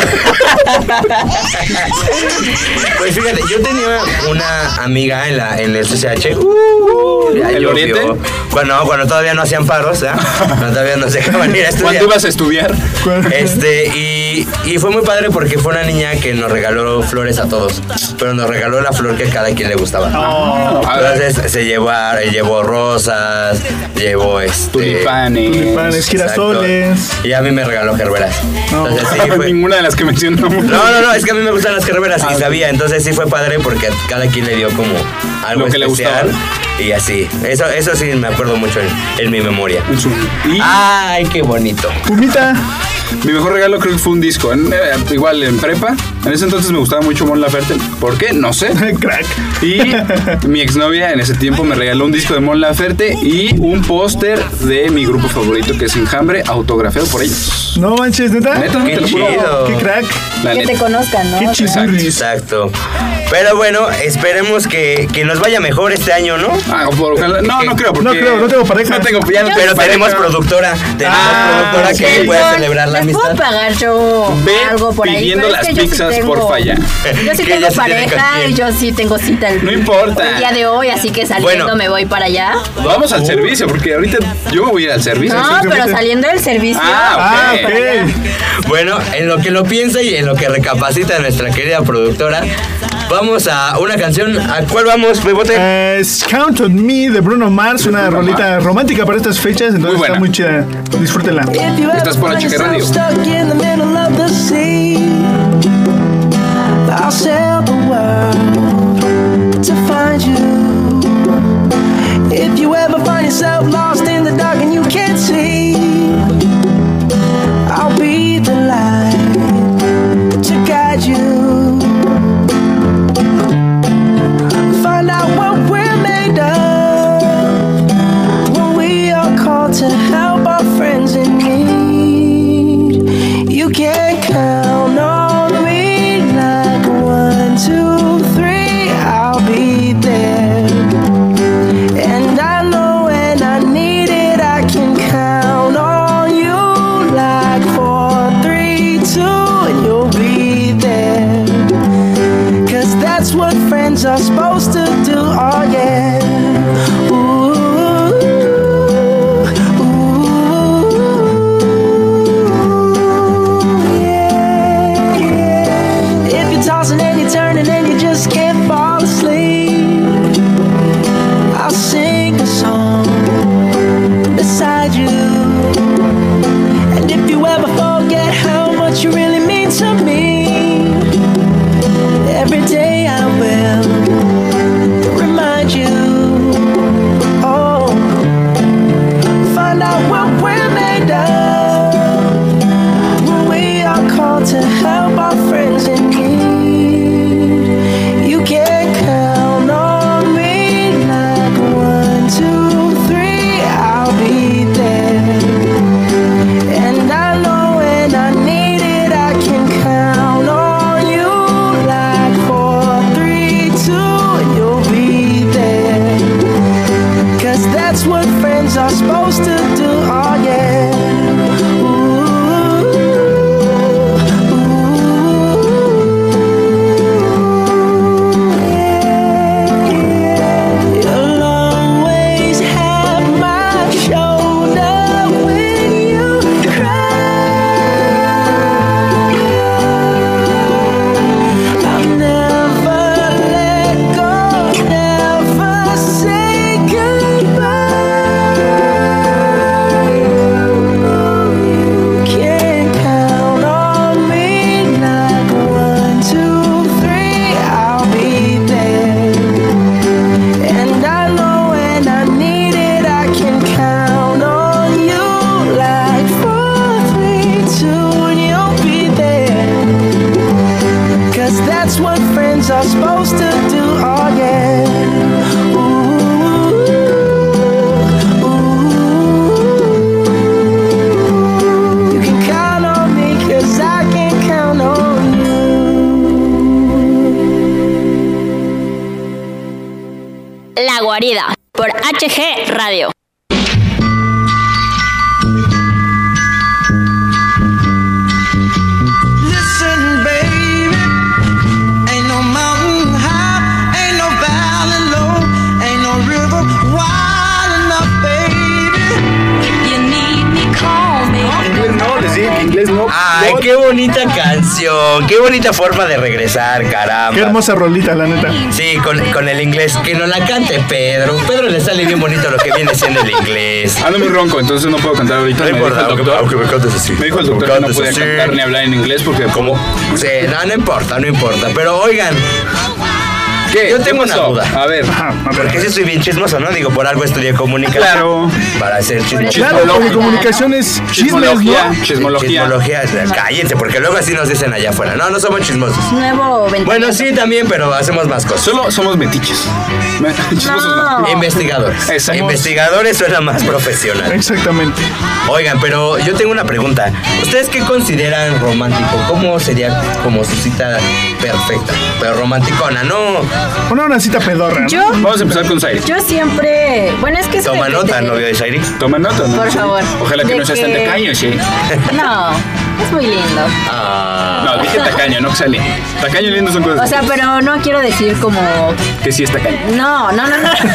Pues fíjate, yo tenía una amiga en el CCH. ¿El Oriente? Cuando todavía no hacían paros, ¿eh? Cuando todavía nos dejaban ir a estudiar. ¿Cuándo ibas a estudiar? Y fue muy padre porque fue una niña que nos regaló flores a todos, pero nos regaló la flor que a cada quien le gustaba. A ver. Entonces llevó rosas, rosas, llevó tulipanes, girasoles. Y a mí me regaló gerberas. No. Entonces sí fue... Ninguna de las que mencionamos. No, es que a mí me gustan las gerberas y sabía, entonces sí fue padre porque cada quien le dio como algo lo que especial. le gustaba. Y así, eso sí me acuerdo mucho en mi memoria. Y ¡ay, qué bonito! Pumita. mi mejor regalo creo que fue un disco. Igual en prepa. En ese entonces me gustaba mucho Mon Laferte. ¿Por qué? No sé. Crack. Y mi exnovia en ese tiempo me regaló un disco de Mon Laferte y un póster de mi grupo favorito, que es Enjambre, autografiado por ellos. No manches, ¿neta? Neta, Qué te lo juro. chido. Qué crack. La Que neta. te conozcan, ¿no? Qué chisurris. Exacto. Pero bueno, esperemos que nos vaya mejor este año, ¿no? Ojalá. No creo, porque... No creo, no tengo pareja. No tengo, ya no Pero tengo tenemos pareja. productora. sí. Que pueda celebrar la ¿Les puedo amistad. pagar yo Ve algo por ahí? pidiendo Pero es las que yo sí pizzas, tengo- porfa, ya. Yo sí Que tengo ella sí tiene pareja con quién. y yo sí tengo cita No importa. el día de hoy, así que saliendo Bueno. me voy para allá. Vamos al servicio, porque ahorita yo me voy a ir al servicio. No, pero saliendo del servicio. Ah, ok. ok. Bueno, en lo que lo piensa y en lo que recapacita nuestra querida productora, vamos a una canción. ¿A cuál vamos, Bebote? Es Count on Me de Bruno Mars, una rolita romántica para estas fechas, entonces Muy buena. está muy chida. Disfrútenla. Estás por HG Radio. Stuck in the middle of the sea, I'll sail the world to find you. If you ever find yourself lost in the dark and you can't see, I'll be the light to guide you. Find out what we're made of when we are called to help our friends in need. You can count on me like 1, 2, 3, I'll be there. And I know when I need it, I can count on you like 4, 3, 2, and you'll be there. 'Cause that's what friends are supposed to do, oh yeah. Ooh, yeah, yeah. If you're tossing and you're turning and you just can't fall asleep, I'll sing a song beside you. And if you ever forget how much you really mean to me, every day I will remind you. Oh, find out what we're made of when we are called to help our friends in need. You can count on me like 1, 2, 3, I'll be there. And I know when I need it, I can count on you like 4, 3, 2, and you'll be there. 'Cause that's what friends are supposed to do, oh yeah. You'll always have my shoulder when you cry. I'll never let go, never say goodbye. You can count on me like 1, 2, 3, I'll be there. And I know when I need it, I can count on you like 4, 3, 2, and you'll be there. 'Cause that's what friends are supposed to do, oh yeah. Ooh, you can count on me 'cause I can count on you. La Guarida por HG Radio. Listen, baby, ain't no mountain high, ain't no valley low, ain't no river wide enough, baby. If you need me, call me. Inglés no, les dije que inglés no. Ay, qué bonita canción. Qué bonita forma de regresar, caramba. Qué hermosa rolita, la neta. Sí, con el inglés. Que no la cante Pedro. Pedro le sale bien bonito lo que viene siendo el inglés. Ando muy ronco, entonces no puedo cantar ahorita. No importa, aunque me cantes así. Me dijo el doctor que no podía cantar ni hablar en inglés porque... ¿Cómo? Sí, no importa. Pero oigan... ¿Qué? Yo tengo ¿Qué una pasó? duda. A ver. Porque sí soy bien chismoso, ¿no? Digo, por algo estudié comunicación. Claro. Para ser chismoso. Claro, porque comunicación es chismes, ¿no? Chismología. Cállense, porque luego así nos dicen allá afuera. No somos chismosos. Nuevo ventaneando. Bueno, sí, también, pero hacemos más cosas. Solo somos metiches. Chismosos no. Investigadores. Exacto. Investigadores suena más profesional. Exactamente. Oigan, pero yo tengo una pregunta. ¿Ustedes qué consideran romántico? ¿Cómo sería como su cita perfecta? Pero romanticona, ¿no? Una cita pedorra, ¿no? Yo, Vamos a empezar con Zaire. yo siempre... Bueno, es que... eso Toma depende nota, de- novio de Zairi. Toma nota, ¿no? Por favor. Ojalá que De no seas tan que- tacaño, sí. No, es muy lindo. No, dije tacaño, no que sale. Tacaño y lindo son cosas. O sea, pero no quiero decir como... que sí es tacaño. No. No.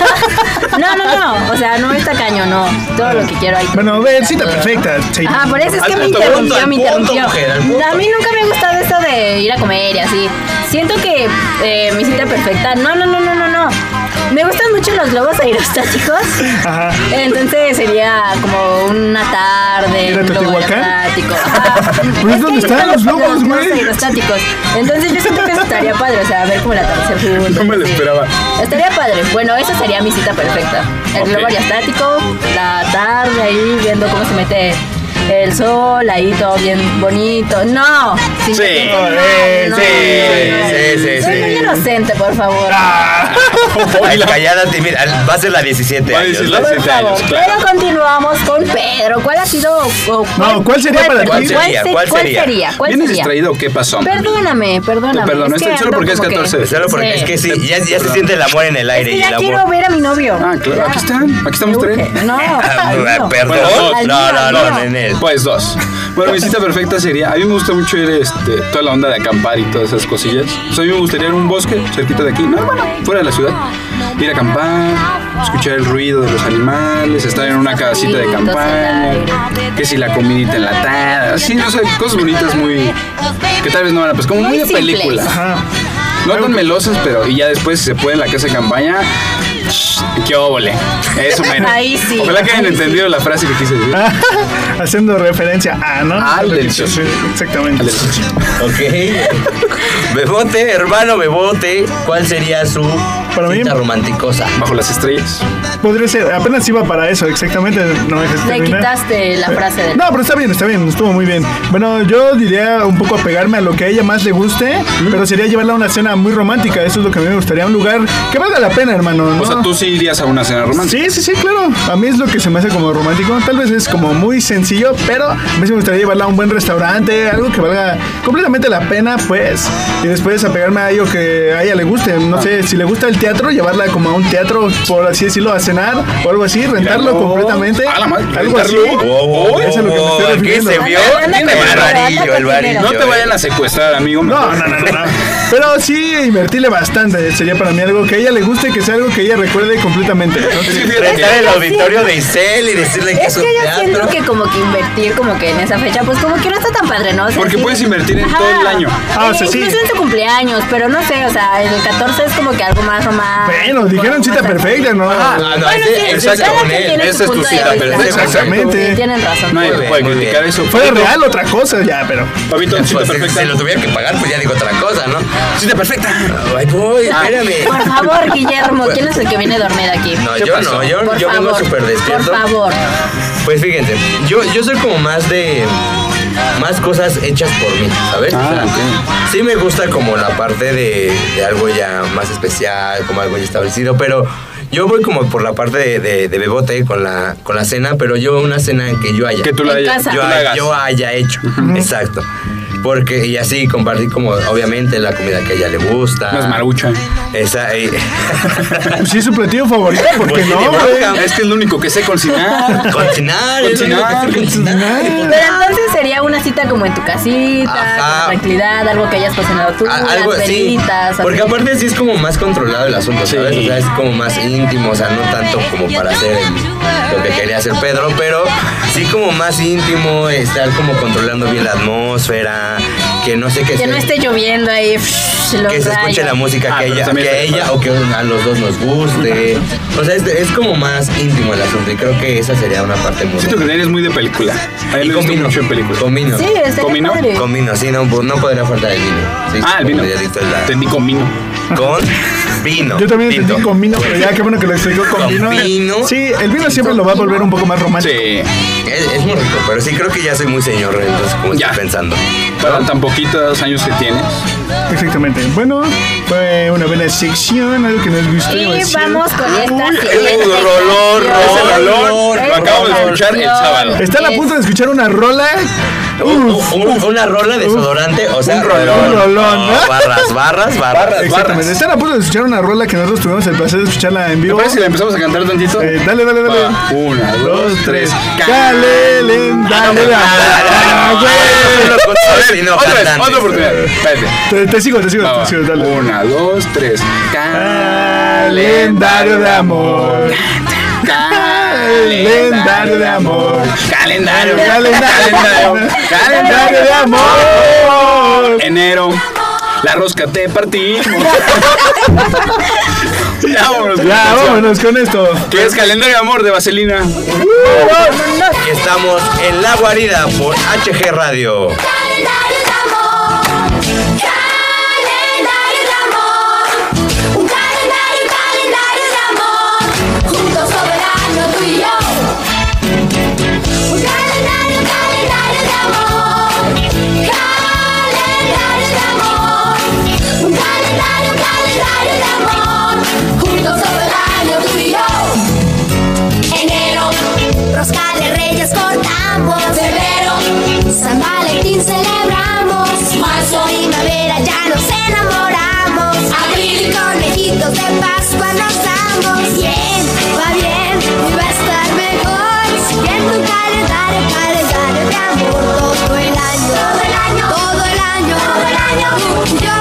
O sea, no es tacaño, no. Todo lo que quiero ahí. Bueno, a ver, cita perfecta. Sí. Ah, por eso es que Al me punto, interrumpió, al me punto, interrumpió. mujer, al punto. A mí nunca me ha gustado eso de ir a comer y así. Siento que mi cita perfecta... No. Me gustan mucho los globos aerostáticos. Ajá. Entonces sería como una tarde, ¿Ir a un globo Teotihuacán? aerostático. Pues, ¿dónde que están los globos, güey? aerostáticos. Entonces yo siento que eso estaría padre, o sea, ver como el atardecer juntos. No me lo así. esperaba. Estaría padre. Bueno, esa sería mi cita perfecta. El globo aerostático, la tarde ahí viendo cómo se mete el sol, ahí todo bien bonito. No. Sí. no. Sí. Soy muy inocente, por favor. Ay, callada, tímida. Va a ser la 17 Va a años, decir ¿no? la Por 17 favor. años, claro. Pero continuamos con Pedro. ¿Cuál ha sido? No, ¿cuál sería para ti? ¿Cuál sería? ¿Cuál ¿Vienes sería? distraído o qué pasó? Perdóname. Te perdono, Es que solo ando porque es como que- 14. Solo porque es que sí, ya se siente el amor en el Es aire que y el ya amor. quiero ver a mi novio. Ah, claro, aquí estamos Me tres. urge. No. Perdón. Bueno, al No, mío. Nenel. Pues dos. Bueno, mi cita perfecta sería, a mí me gusta mucho ir toda la onda de acampar y todas esas cosillas. O sea, a mí me gustaría ir a un bosque cerquita de aquí, no, bueno, fuera de la ciudad. Ir a acampar, escuchar el ruido de los animales, estar en una casita de campaña, que si la comidita enlatada, así, no sé, cosas bonitas muy, que tal vez no van a, pues como muy de simples. película. Ajá. No tan melosas, pero y ya después si se puede en la casa de campaña, qué óvole. Eso menos. Ahí sí. Ojalá que hayan Ahí sí. entendido la frase que quise decir. Haciendo referencia a, ¿no? Al delicioso. Sí, exactamente. Ok. Bebote, hermano Bebote, ¿cuál sería su Para mí- cita romanticosa? Bajo las estrellas. Podría ser, apenas iba para eso, exactamente. No me dejes Le terminar. quitaste la frase de... No, pero está bien, estuvo muy bien. Bueno, yo diría un poco apegarme a lo que a ella más le guste, pero sería llevarla a una cena muy romántica. Eso es lo que a mí me gustaría, un lugar que valga la pena, hermano. ¿no? O sea, tú sí irías a una cena romántica. Sí, claro. A mí es lo que se me hace como romántico. Tal vez es como muy sencillo, pero a mí sí me gustaría llevarla a un buen restaurante, algo que valga completamente la pena, pues. Y después apegarme a algo que a ella le guste. No sé, si le gusta el teatro, llevarla como a un teatro, por así decirlo, a cenar o algo así, rentarlo completamente. A la madre, Algo así. rentarlo. Eso es lo que me estoy ¿Qué refiriendo. se vio? Anda El primero, varillo, anda el varillo. No te vayan a secuestrar, amigo. No. Pero sí invertirle bastante. Sería para mí algo que a ella le guste, que sea algo que ella recuerde completamente. ¿no? Rentar el auditorio de Isel y decirle que Es es un que yo siento teatro. que como que invertir como que en esa fecha, pues como que no está tan padre, ¿no? O sea, Porque puedes invertir en todo el año. Ah, o sea, sí. Incluso en su cumpleaños, pero no sé, o sea, el 14 es como que algo más romántico. Bueno, dijeron cita perfecta, ¿no? Ah, no, Bueno, ese- sí, exacto, cada con quien él. tiene Esa es tu punto de cita vista. perfecta. Exactamente. Sí, tienen razón. Nadie Muy te bien, puede muy criticar bien. eso. Fuera real, otra cosa, ya, pero. Papito, cita Pues, perfecta. si lo tuviera que pagar, pues ya digo otra cosa, ¿no? Cita perfecta. Ay, voy, espérame. Por favor, Guillermo, ¿quién es el que viene a dormir aquí? No, ¿Qué yo pasó? no, yo Por vengo favor, súper despierto. Por favor. Pues fíjense, yo soy como más de más cosas hechas por mí, ¿sabes? Ah, O sea, ok. sí me gusta como la parte de algo ya más especial, como algo ya establecido, pero yo voy como por la parte de Bebote con la cena, pero yo una cena que yo haya Que tú la En hayas. casa. tú la hagas. yo haya hecho. Exacto. Porque, y así compartir como, obviamente, la comida que a ella le gusta. Unas maruchan. Esa. Sí, es su platillo favorito, porque Pues no, tiene güey. bronca. Es que es lo único que sé cocinar. Cocinar. es lo único que sé cocinar. Pero entonces sería una cita como en tu casita, Ajá. con tranquilidad, algo que hayas cocinado tú, Algo las así. velitas. Porque aparte sí es como más controlado el asunto, ¿sabes? O sea, es como más íntimo, o sea, no tanto como para hacer lo que quería hacer Pedro, pero sí como más íntimo, estar como controlando bien la atmósfera, que no sé qué que no esté lloviendo ahí. que se escuche la música que pero ella, también que a está ella padre. o que a los dos nos guste. O sea, es como más íntimo el asunto y creo que esa sería una parte muy Siento que eres muy de película. A mí Y me con gusta vino, mucho en película. con vino. Sí, está ¿Con vino? padre. Con vino, sí, no podría faltar el vino. Sí, El vino. como ya listo es la- Entendí con vino. Con vino. Yo también Tinto. entendí con vino, pero ya qué bueno que lo explicó con Con vino. vino. Sí, el vino siempre lo va a volver un poco más romántico. Sí. Es muy rico, pero sí creo que ya soy muy señor, entonces como Ya. estoy pensando. Para tan poquitos años que tienes. Exactamente. Bueno, fue una buena sección, algo que nos gustó Y demasiado. vamos con esta Uy, siguiente el rolón, sección. ese rolón. Lo acabamos de escuchar el sábado. Están a punto de escuchar una rola. Una rola de desodorante, o sea, Un rolón, ¿no? barras. Exactamente. Están a punto de escuchar una rola que nosotros tuvimos el placer de escucharla en ¿Te vivo. parece si la empezamos a cantar tantito? Dale. Va, 1, 2, 3. Calendario de amor. Otra oportunidad. Espérate. Te sigo, Va, dale. 1, 2, 3. Calendario de amor. Calendario de amor. Calendario Calendario de amor. Enero. La rosca te partimos. Ya vámonos. Ya, vámonos con esto. Que es calendario de amor de Vaselina. Estamos en La Guarida por HG Radio. Calendario de amor, calendario de amor, un calendario de amor, juntos soberano tú y yo. Un calendario de amor, calendario de amor, un calendario de amor, juntos soberano tú y yo. Enero, rosca de reyes cortamos, febrero, San Valentín celebramos, marzo, primavera ya nos enamoramos, abril, conejitos de Pascua nos damos. Bien, va bien y va a estar mejor, siguiendo un calendario de amor todo el año, todo el año, tú y yo.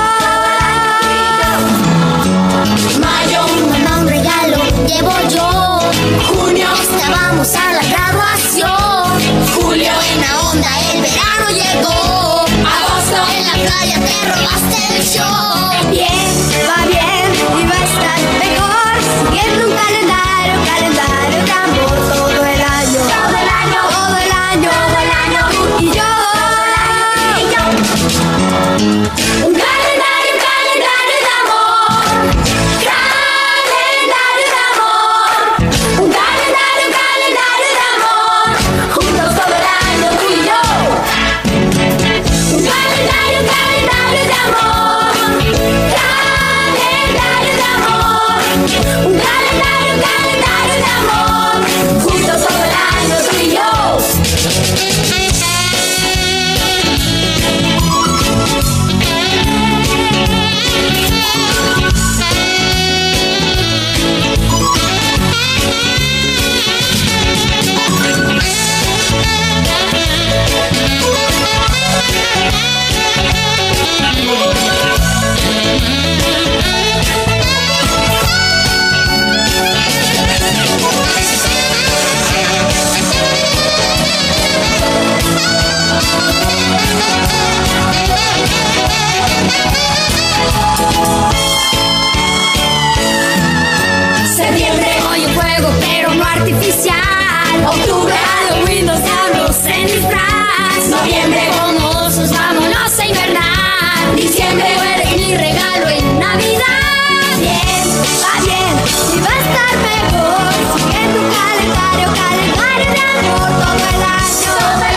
Mayo, mamá un regalo llevo yo, junio estábamos a la graduación, julio buena onda el verano llegó, agosto en la playa te robaste el show. Bien, va bien y va a estar mejor, siguiendo un calendario de amor todo el año, tú y yo. Un calendario de amor, calendario de amor, un calendario de amor, juntos todo el año tú y yo. Un calendario de amor, calendario de amor, un calendario de amor, juntos todo el año tú y yo. Septiembre, hoy un fuego, pero no artificial. Octubre, Halloween, nos damos en disfraz. Noviembre, como osos, vámonos a invernar. Diciembre, tú eres mi regalo en Navidad. Bien, va bien y va a estar mejor, siguiendo un calendario de amor todo el año,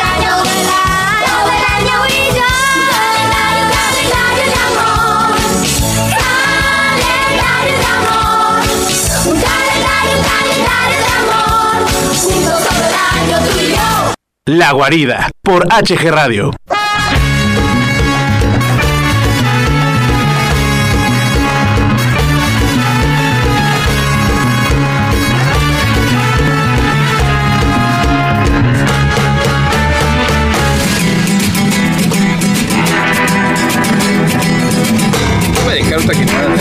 y yo. Calendario de amor, calendario de amor, un calendario de amor, juntos todo el año tú y yo. La Guarida por HG Radio. dedicar otra que nada.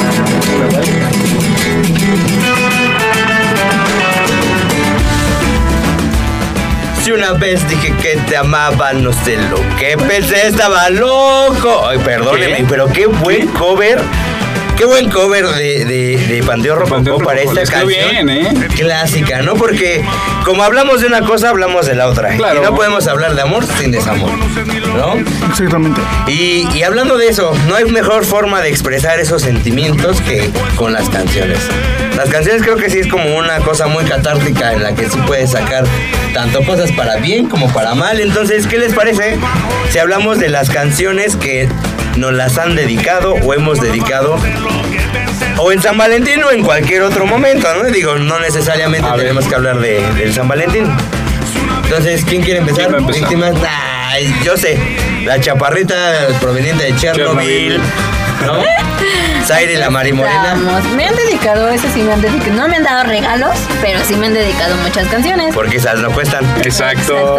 Si una vez dije que te amaba, no sé lo que pensé, estaba loco. Ay, perdóneme, ¿Qué? pero qué buen cover. Qué buen cover de Panteón Rococó para esta canción. Bien, clásica, ¿no? Porque como hablamos de una cosa, hablamos de la otra. Claro. Y no podemos hablar de amor sin desamor, ¿no? Exactamente. Y hablando de eso, no hay mejor forma de expresar esos sentimientos que con las canciones. Las canciones creo que sí es como una cosa muy catártica en la que sí puedes sacar tanto cosas para bien como para mal. Entonces, ¿qué les parece si hablamos de las canciones que nos las han dedicado o hemos dedicado o en San Valentín o en cualquier otro momento, ¿no? Digo, no necesariamente tenemos que hablar del San Valentín. Entonces, ¿quién quiere empezar? ¿Quién va a empezar? Víctimas. Ay, yo sé, la chaparrita proveniente de Chernobyl, ¿no? Zaire la Marimorena. Vamos, me han dedicado, eso sí me han dedicado. No me han dado regalos, pero sí me han dedicado muchas canciones. Porque esas no cuestan. Exacto.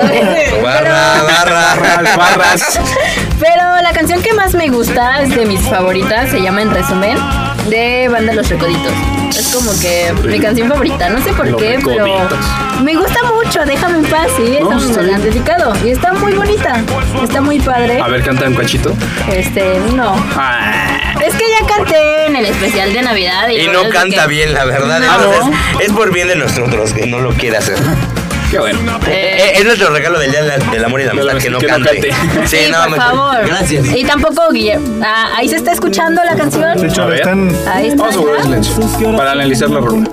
Barras. Pero la canción que más me gusta es de mis favoritas, se llama En Resumen, de Banda Los Recoditos. Es como que mi canción favorita, no sé por Los qué, pero Recoditos. me gusta mucho, déjame en paz, sí, No, esa está me la han bien. dedicado. Y está muy bonita, está muy padre. A ver, canta un cachito. No. Es que ya canté en el especial de Navidad. Y la no verdad es canta que- bien, la verdad. No. Entonces, es por bien de nosotros que no lo quiere hacer. Qué bueno. Es nuestro regalo del Día del Amor y la Amistad, que no cante. Sí, no, por favor. Gracias. Y tampoco, Guillermo. Ahí se está escuchando la canción. De hecho, A la ver. están... Ahí está. Vamos a guardar silencio para analizar la rola.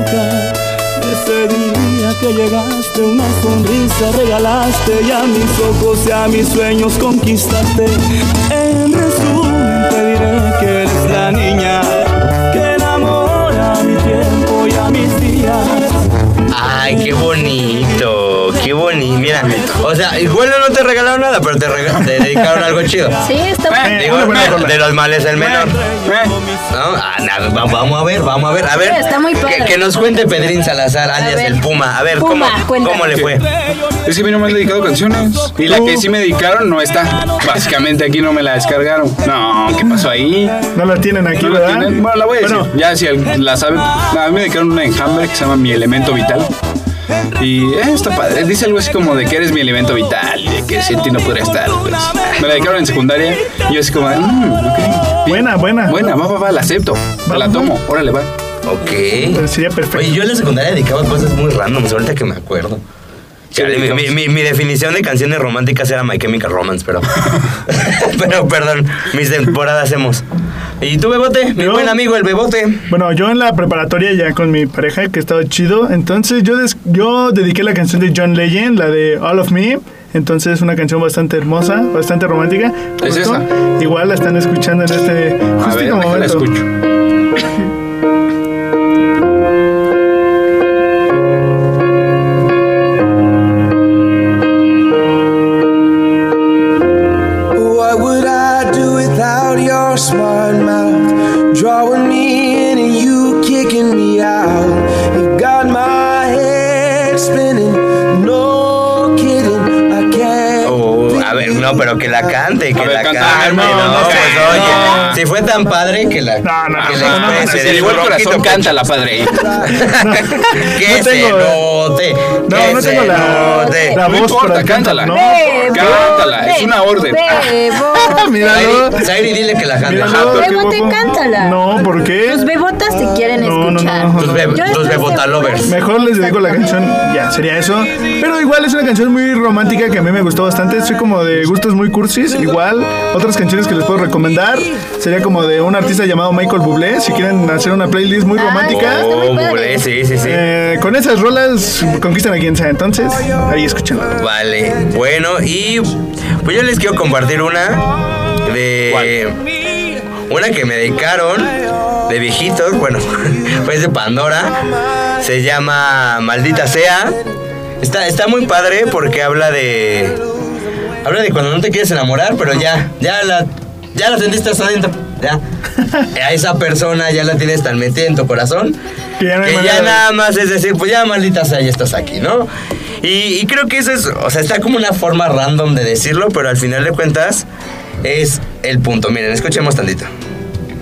Ese día que llegaste, una sonrisa regalaste y a mis ojos y a mis sueños conquistaste. En resumen te diré que eres la niña que enamora a mi tiempo y a mis días. Ay, qué bonito, qué bonito. Mira, o sea, igual no te regalaron nada, pero te dedicaron algo chido. Sí, está bueno. Digo, una buena rola. de los males el menor. ¿No? Nada, vamos a ver. A ver, Sí, está muy padre. que nos cuente Pedrín Salazar, alias ver. el Puma. A ver, Puma, cuéntanos. ¿cómo le fue? Es que a mí no me han dedicado canciones. Y la que sí me dedicaron no está. Básicamente aquí no me la descargaron. No, ¿qué pasó ahí? No la tienen aquí, ¿No la ¿verdad? tienen? Bueno, la voy a decir. Bueno. Ya si la saben. A mí me dedicaron una enjambre que se llama Mi Elemento Vital. Y está padre. Dice algo así como de que eres mi elemento vital. Y de que sin ti no podría estar. Pues. Me la dedicaron en secundaria. Y yo así como, ok. bien. Buena. Va, la acepto. Te la tomo. Órale, va. Ok. Sería perfecto. Oye, yo en la secundaria dedicaba cosas muy randoms, ahorita que me acuerdo. Chale, mi definición de canciones románticas era My Chemical Romance, pero... pero, perdón, mis temporadas hemos... ¿Y tú, Bebote? Mi Yo- buen amigo, el Bebote. Bueno, yo en la preparatoria ya con mi pareja, que estaba chido, entonces yo dediqué la canción de John Legend, la de All of Me. Entonces es una canción bastante hermosa, bastante romántica. ¿Es Justo. esa? Igual la están escuchando en este A justo ver, déjala momento. escucho. What would I do without your smart mouth? Drawing me in and you kicking me out. You got my head spinning. No kidding, I can't. A ver, no, pero que la cante, que A ver, la canta. cante. No, pues no. oye, si fue tan padre que la, que la no, exprese. Se de le su fue el roquito corazón, pecho. cántala, padre. Que No se tengo- note. No, que no se tengo la note. voz No importa, para cántala. No, Cántala, es una orden. míralo. Zairi, dile que la cante. Míralo, qué Bebote, guapo. cántala. No, ¿por qué? Tus bebotas te quieren No, no, escuchar. no. Tus Bebota lovers. Mejor les dedico la canción, ya, sería eso. Pero igual es una canción muy romántica que a mí me gustó bastante. Soy como de gustos muy cursis. Igual, otras canciones que les puedo recomendar sería como de un artista llamado Michael Bublé. Si quieren hacer una playlist muy romántica, está muy Oh, padre. Bublé, sí. con esas rolas conquistan a quien sea. Entonces, ahí escúchenla. Vale, bueno, y pues yo les quiero compartir una de... Una que me dedicaron de viejitos, bueno, pues de Pandora. Se llama Maldita Sea. Está muy padre porque habla de cuando no te quieres enamorar, pero ya la sentiste hasta adentro. Ya. A esa persona ya la tienes tan metida en tu corazón Que ya no hay que manera ya de- nada más es decir, pues ya maldita sea, ya estás aquí, ¿no? Y creo que eso es, o sea, está como una forma random de decirlo, pero al final de cuentas es el punto. Miren, escuchemos tantito.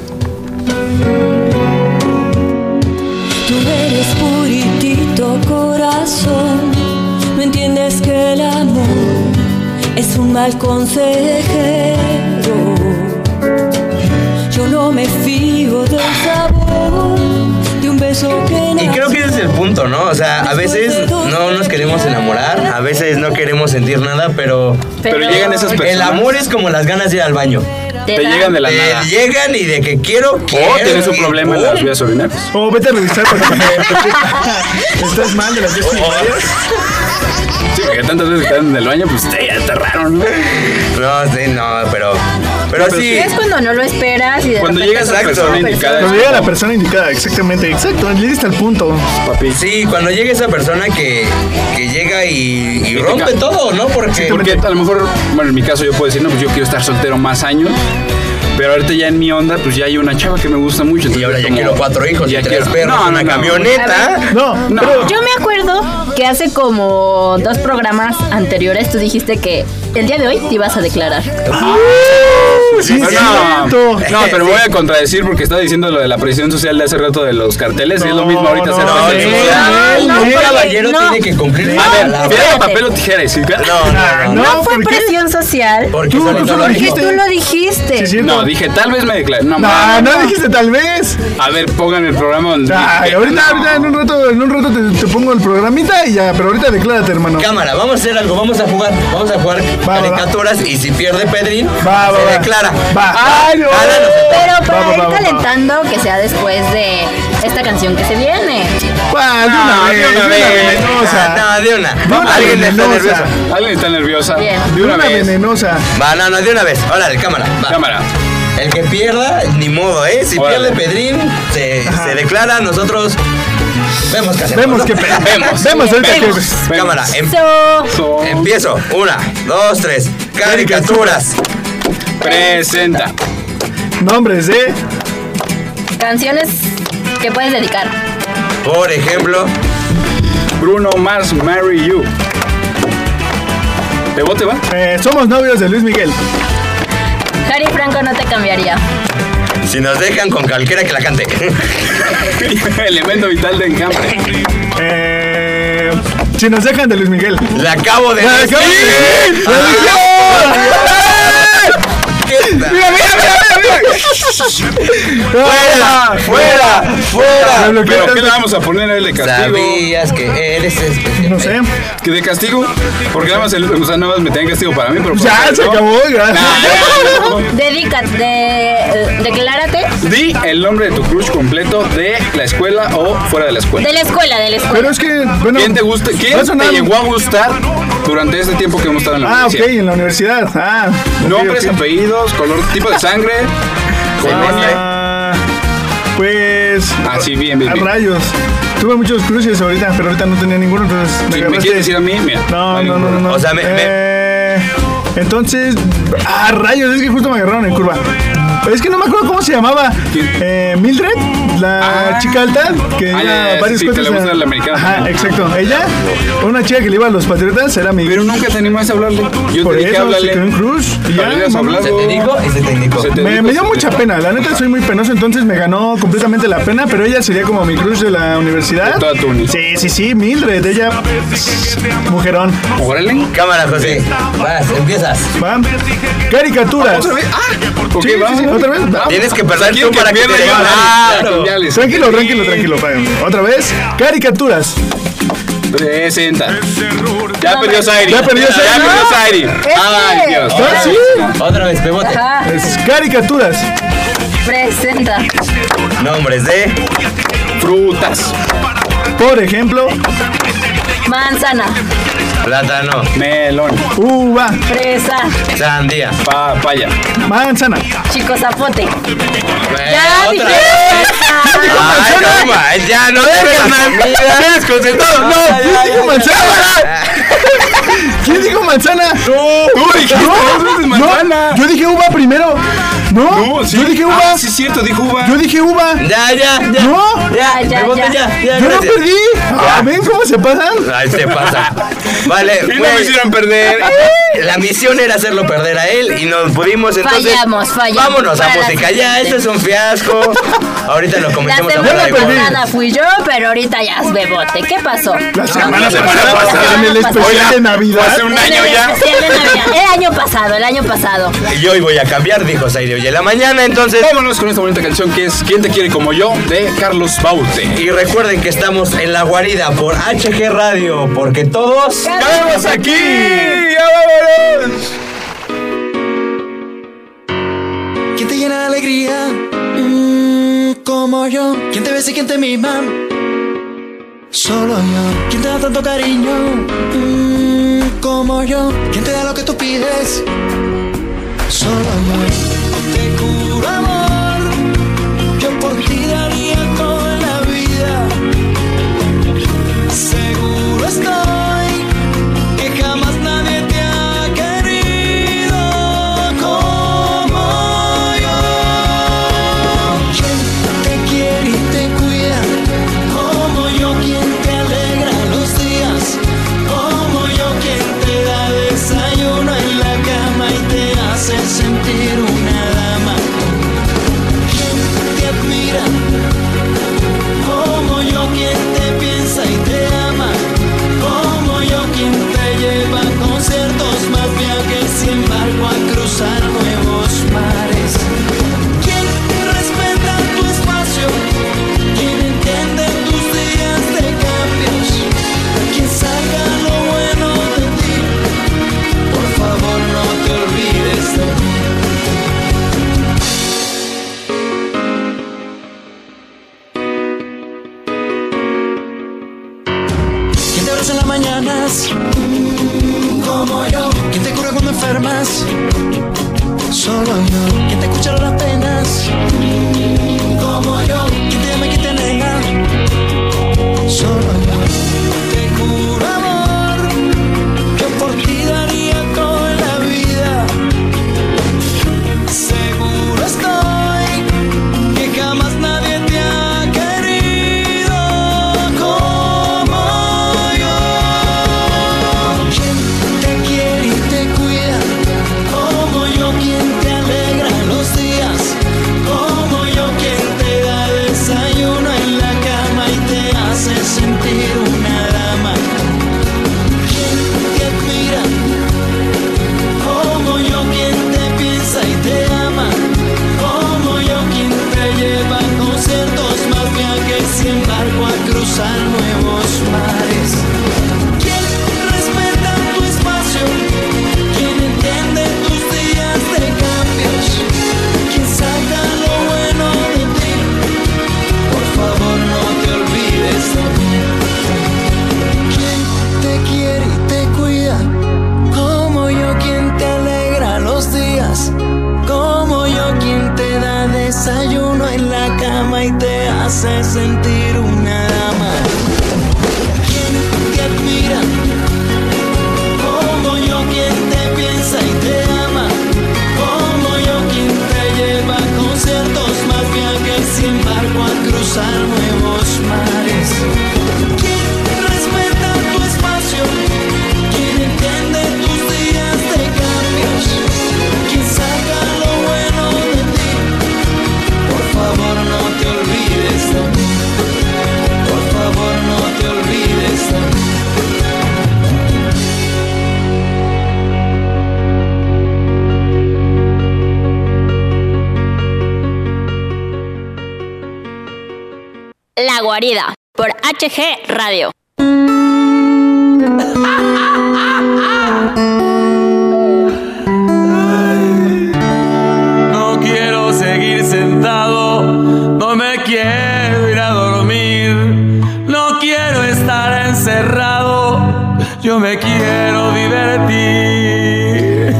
Tú eres puritito corazón, no entiendes que el amor es un mal consejero. Yo no me fío del sabor de un beso que Y creo que ese es el punto, ¿no? O sea, a veces no nos queremos enamorar, a veces no queremos sentir nada, pero llegan esas personas. El amor es como las ganas de ir al baño. Te llegan de la nada. Llegan y de que quiero. O tienes un problema en las vías urinarias. O vete a revisar porque estás mal de las vías urinarias. Sí, porque tantas veces que están en el baño, pues te aterraron, ¿no? No, sí, no, pero sí. Es cuando no lo esperas y de Cuando repente llega esa persona indicada. Cuando llega la persona indicada, exactamente, exacto, le diste al punto. Papi. Sí, cuando llega esa persona que llega y rompe todo, ¿no? Porque a lo mejor, bueno, en mi caso yo puedo decir, no, pues yo quiero estar soltero más años. Pero ahorita ya en mi onda, pues ya hay una chava que me gusta mucho. Y ahora ya quiero 4 hijos, ya 3 perros, una camioneta. No. Yo me acuerdo que hace como 2 programas anteriores tú dijiste que el día de hoy te ibas a declarar. Sí, no, pero me voy a contradecir porque estaba diciendo lo de la presión social de hace rato de los carteles. Y es lo mismo ahorita hacer presión social. Un caballero tiene que cumplir. A ver, piedra, papel o tijera. No fue presión social. Porque tú lo dijiste. Tú lo dijiste. No, dije tal vez me declaré. No dijiste tal vez. A ver, pongan el programa donde. Ahorita en un rato te pongo el programita y ya, pero ahorita declárate, hermano. Cámara, vamos a hacer algo, vamos a jugar caricaturas y si pierde Pedrín, se declara. Pero para ir calentando, que sea después de esta canción que se viene. De una. Alguien está nerviosa. Alguien está nerviosa. Bien. De una vez. Venenosa. De una vez. Órale, cámara. Cámara. El que pierda, ni modo, ¿eh? Si pierde Pedrín, se declara. Nosotros vemos qué hacemos. Vemos ahorita que. Cámara, empiezo. 1, 2, 3. Caricaturas. Presenta. Nombres de Canciones que puedes dedicar. Por ejemplo, Bruno Mars, Marry You. ¿Te va? Somos novios de Luis Miguel. Harry Franco no te cambiaría. Si nos dejan con cualquiera que la cante. Elemento vital de Enjambre. Si nos dejan de Luis Miguel. La acabo de decir. Mira. ¡Fuera! ¿Pero qué le vamos a poner a él de castigo? ¿Sabías que eres especial? No sé. ¿Qué de castigo? Porque nada más me tenían castigo para mí, pero ya se acabó, Declárate. Di el nombre de tu crush completo de la escuela o fuera de la escuela. De la escuela. Pero es que, bueno, ¿quién te gusta? ¿Quién te llegó a gustar durante este tiempo que hemos estado en la universidad? Ok, en la universidad. Nombres, apellidos, color, tipo de sangre, colonia. Pues. Así bien. A rayos. Tuve muchos crushes ahorita, pero ahorita no tenía ninguno, entonces ¿Me quieres decir a mí? Mira. No. O sea, entonces, rayos, es que justo me agarraron en curva. Es que no me acuerdo cómo se llamaba. Mildred, la chica alta, que iba a varios coches. Sí, le gusta la americana. Ajá, exacto. Ella, una chica que le iba a los Patriotas, era mi. Pero nunca te animaste a hablarle. Yo por te dije, eso, háblale. se quedó en cruz. Y ya, ¿Se te dijo? Se te indicó. Me dio mucha pena. La neta, soy muy penoso, entonces me ganó completamente la pena. Pero ella sería como mi crush de la universidad. De toda tu uni. Sí, Mildred. Ella, mujerón. Órale. Cámara, José. Vas, empiezas. Va. Caricaturas. ¿Otra vez? Sí, otra vez. Tienes que perder tú para que te Claro. Tranquilo. Otra vez. Caricaturas. Presenta. Ya perdió Zairi. Ay, Dios. ¿Sí? Otra vez, Bebote. Caricaturas. Presenta. Nombres de Frutas. Por ejemplo, Manzana. plátano, Melón. uva, Fresa. sandía, Papaya. manzana. Chico zapote. otra dije. Ay, no, ya no dejes desconcentrado. No, ¿quién dijo manzana? ¿Quién dijo manzana? Tú dijiste manzana. Yo dije uva primero. No, sí. Yo dije uva. Sí, es cierto, dijo uva. Yo dije uva. Ya. No. Ya, Ya. Bebote, ya. Yo no Gracias. perdí. ¿Ven cómo se pasan? Ahí se pasa. Vale, Y no me hicieron perder. La misión era hacerlo perder a él y no pudimos, entonces. Fallamos. Vámonos a Para la música ya, siguiente. esto es un fiasco. Ahorita lo La comentamos semana afuera de pasada fui yo, pero ahorita ya es Bebote. ¿Qué pasó? La semana pasada, pasada, en el especial de Navidad. Hace un año ya. El año pasado. Y hoy voy a cambiar, dijo Zaire hoy en la mañana, entonces. Vámonos con esta bonita canción que es ¿Quién te quiere como yo? De Carlos Baute. Y recuerden que estamos en La Guarida por HG Radio, porque todos ¡Cabemos aquí! ¡Ya vámonos! ¿Quién te llena de alegría? Como yo. ¿Quién te besa y quién te mima? Solo yo. ¿Quién te da tanto cariño? Como yo. ¿Quién te da lo que tú pides? Solo yo. Te juro, amor, yo por ti daría toda la vida. Seguro estoy que jamás nadie te ha querido como yo. Quien te quiere y te cuida, como yo, quien te alegra los días, como yo, quien te da desayuno en la cama y te hace sentir una dama. Quien te admira, como yo, quien te piensa y te ama, como yo, quien te lleva a conciertos, más viajes sin barco a cruzar nuevos mares. Quien respeta tu espacio, quien entiende tus días de cambios, quien saca lo bueno de ti, por favor no te olvides de mí. ¿Quién te abraza en las mañanas? Como yo. ¿Quién te cura cuando enfermas? Solo yo. ¿Quién te escucha las penas? Como yo. ¿Quién te ama y quién te nega? Solo yo. Te juro, amor, que por ti daría toda la vida. Seguro estoy que jamás nadie te ha querido como yo. Quien te quiere y te cuida, como yo, quien te alegra los días, como yo, quien te da desayuno en la cama y te hace sentir una dama. Quien te admira, como yo, quien te piensa y te ama, como yo, quien te lleva a conciertos, más viajes sin barco a cruzar nuevos mares. Quien respeta tu espacio, quien entiende tus días de cambios, quien saca lo bueno de ti, por favor no te olvides de mí. Quien te quiere y te cuida, como yo, quien te alegra los días, como yo, quien te da desayuno en la cama y te hace sentir una dama. Quien te admira, como yo, quien te piensa y te ama, como yo, quien te lleva a conciertos, más viajes sin barco a cruzar nuevos mares. Quien respeta tu espacio, quien entiende tus días de cambios, quien saca lo bueno de ti, por favor no te olvides de mí, por favor no te olvides de mí. La Guarida, por HG Radio. No quiero seguir sentado, no me quiero ir a dormir, no quiero estar encerrado, yo me quiero divertir.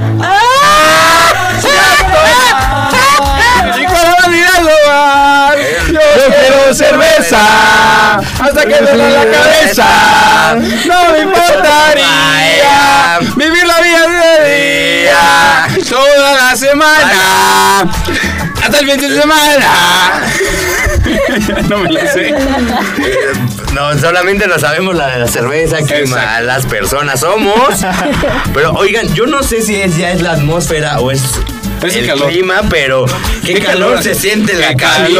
Yo quiero cerveza hasta que me duele la cabeza. No me importaría vivir la vida de día toda la semana. ¡Hasta el fin de semana! No me la sé. No, solamente no sabemos la de la cerveza, qué malas personas somos. Pero oigan, yo no sé si ya es la atmósfera o es el calor. Clima, pero qué calor se siente en la cabina.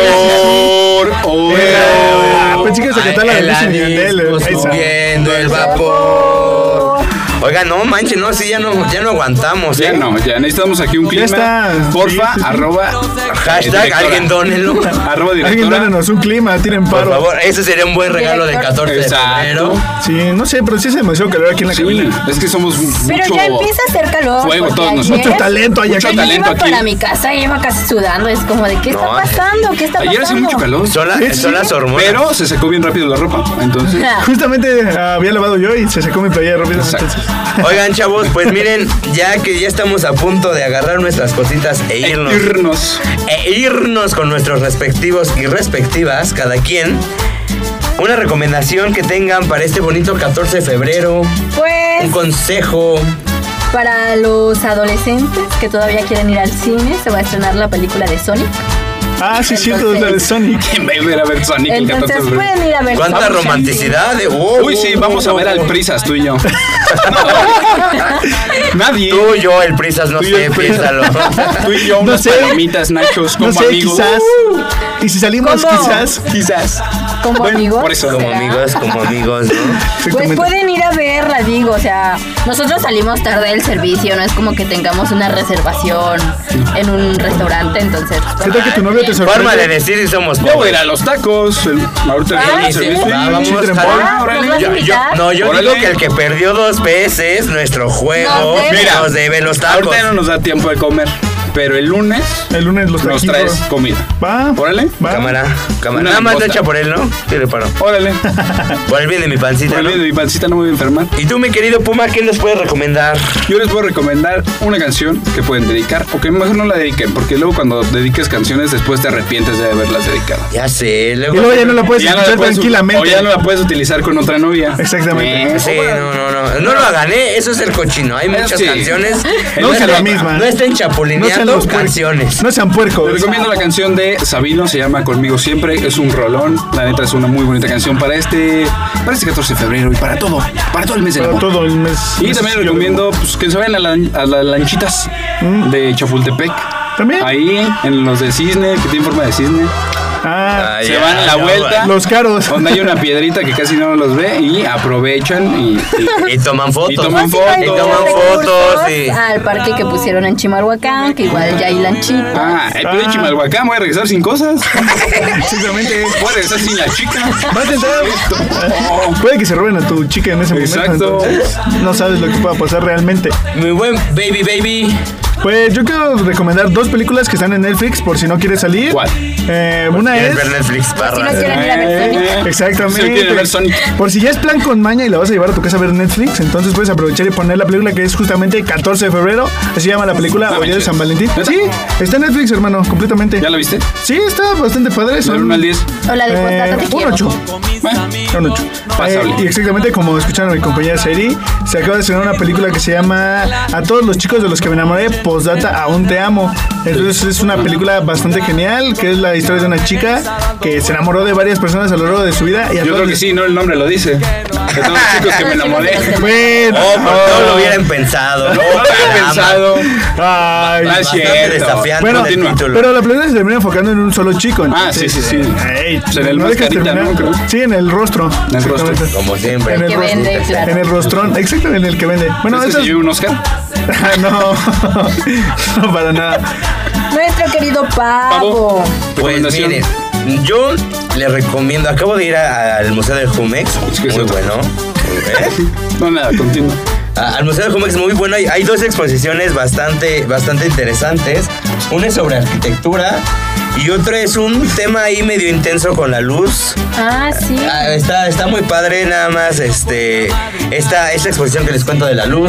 Pensé que se cantaba la de Luis Miguel. Subiendo el vapor. Oiga, no manches, no, sí, ya no aguantamos, Ya necesitamos aquí un clima. Ya está. Porfa, sí. Hashtag, alguien dónelo. Alguien dónenos un clima, tiren paro. Por favor, ese sería un buen regalo de 14 de febrero. Sí, no sé, pero sí se demasiado calor aquí en la cabina. Es que somos Pero mucho ya empieza a hacer calor. fuego todos nosotros. Mucho talento allá. Mucho Yo talento iba aquí. para mi casa y iba casi sudando. Es como de, ¿qué está pasando? ¿Qué está pasando? Ayer hacía mucho calor. Son las hormonas. Pero se secó bien rápido la ropa. Entonces. Justamente había lavado yo y se secó mi playera rápido. Oigan, chavos, pues miren, ya que ya estamos a punto de agarrar nuestras cositas e irnos con nuestros respectivos y respectivas, cada quien, una recomendación que tengan para este bonito 14 de febrero, Pues, un consejo. para los adolescentes que todavía quieren ir al cine, se va a estrenar la película de Sonic. Ah, sí, cierto, es la de Sonic. ¿Quién va a ir a ver Sonic el 14 de Entonces febrero? pueden ir a ver ¿Cuánta Sonic. romanticidad? Uy, sí, vamos a ver al Prisas, tú y yo. Nadie. Tú, yo, el Prisas, no Tú y yo, sé, el Prisas. piénsalo. Tú y yo, No unas sé. palomitas, nachos, como No sé, amigos. quizás. Y si salimos, ¿Cómo? Quizás. Como Bueno, amigos. por eso, Como ¿será? amigos, ¿no? Pues Exactamente. pueden ir a verla, digo, o sea, nosotros salimos tarde del servicio, no es como que tengamos una reservación en un restaurante, entonces. ¿Qué tal que tu novio te Forma de sorprende? decir si somos Yo voy a pobres. ir a los tacos. Ahorita Ah, el sí. servicio. Vamos, sí, jale. ¿nos vas a Yo invitar? digo que el que perdió 2 veces nuestro juego nos debe los tacos. Ahorita no nos da tiempo de comer. Pero el lunes El lunes los nos taquitos. traes comida. Va. Órale. Va. Cámara. Una Nada más langosta. echa por él, ¿no? Sí, le paro. Órale. Por el bien de mi pancita, Por el ¿no? bien de mi pancita no me voy a enfermar. Y tú, mi querido Puma, ¿qué les puedes recomendar? Yo les puedo recomendar una canción que pueden dedicar, o que mejor no la dediquen, porque luego cuando dediques canciones después te arrepientes de haberlas dedicado. Ya sé, Y luego ya no la puedes Ya no la escuchar puedes- tranquilamente. O ya no la puedes utilizar con otra novia. Exactamente. Sí, no lo hagan, ¿eh? Eso es el cochino. Hay muchas Sí. canciones. No usen la estén- misma. No estén No sean chapulineando los canciones. No sean puercos. Les recomiendo la canción de Sabino, se llama Conmigo Siempre, es un rolón, la neta es una muy bonita canción para este 14 de febrero y para todo el mes del Para amor. todo el mes. Y también les recomiendo pues, que se vayan a las lanchitas de Chapultepec. ¿También? Ahí, en los de cisne, que tienen forma de cisne. Ah, Se van a la vuelta. los caros. Donde hay una piedrita que casi no los ve y aprovechan y toman fotos. Y toman Pues sí, fotos. hay Y toman recursos fotos, sí. al parque que pusieron en Chimalhuacán, que igual ya hay lanchitas. pero en Chimalhuacán voy a regresar sin cosas. Exactamente. Voy a regresar sin la chica. Vas a entrar. Puede que se roben a tu chica en ese Exacto. momento. Entonces, no sabes lo que pueda pasar realmente. Mi buen baby. Pues yo quiero recomendar 2 películas que están en Netflix por si no quieres salir. ¿Cuál? Una ¿Quieres es. ver Netflix, Si no barras? quieren ir a ver Sonic. Si no Exactamente. quieren ver Sonic. Por si ya es plan con maña y la vas a llevar a tu casa a ver Netflix, entonces puedes aprovechar y poner la película que es justamente 14 de febrero. Así se llama la película, No o Día de manches. San Valentín. ¿Neta? Sí, está en Netflix, hermano, completamente. ¿Ya la viste? Sí, está bastante padre. Del 1 al 10. O la de Postdata Te un Quiero. 8. Un 8. Pasable. Y exactamente como escucharon a mi compañera Seri, se acaba de estrenar una película que se llama A todos los chicos de los que me enamoré, Postdata Aún Te Amo. Entonces es una película bastante genial, que es la historia de una chica que se enamoró de varias personas a lo largo de su vida. Y a Yo todos creo que les- sí, no, el nombre lo dice. De todos los chicos que me enamoré. Bueno, No lo hubieran pensado. No lo había pensado. Ay, No es Bastante cierto. desafiante Bueno, del título. pero la película se termina enfocando en un solo chico. Sí, sí, sí. Ey, Pues en el no dejes mascarita, terminar. ¿no? Creo. Sí, en el rostro. En el rostro. Exactamente. Como siempre. En el Que rostro. vende, claro. En el rostrón, exacto, en el que vende. Bueno, ¿Este eso se lleva un Oscar? no, no para nada. Nuestro querido Pavo. Pues Recomendación. miren, yo le recomiendo, acabo de ir al Museo del Jumex, Es que muy es bueno. No, nada, continúa. Al Museo del Jumex muy bueno, hay 2 exposiciones bastante interesantes. Una es sobre arquitectura y otra es un tema ahí medio intenso con la luz. Ah, sí. Está muy padre, nada más esta exposición que les cuento de la luz,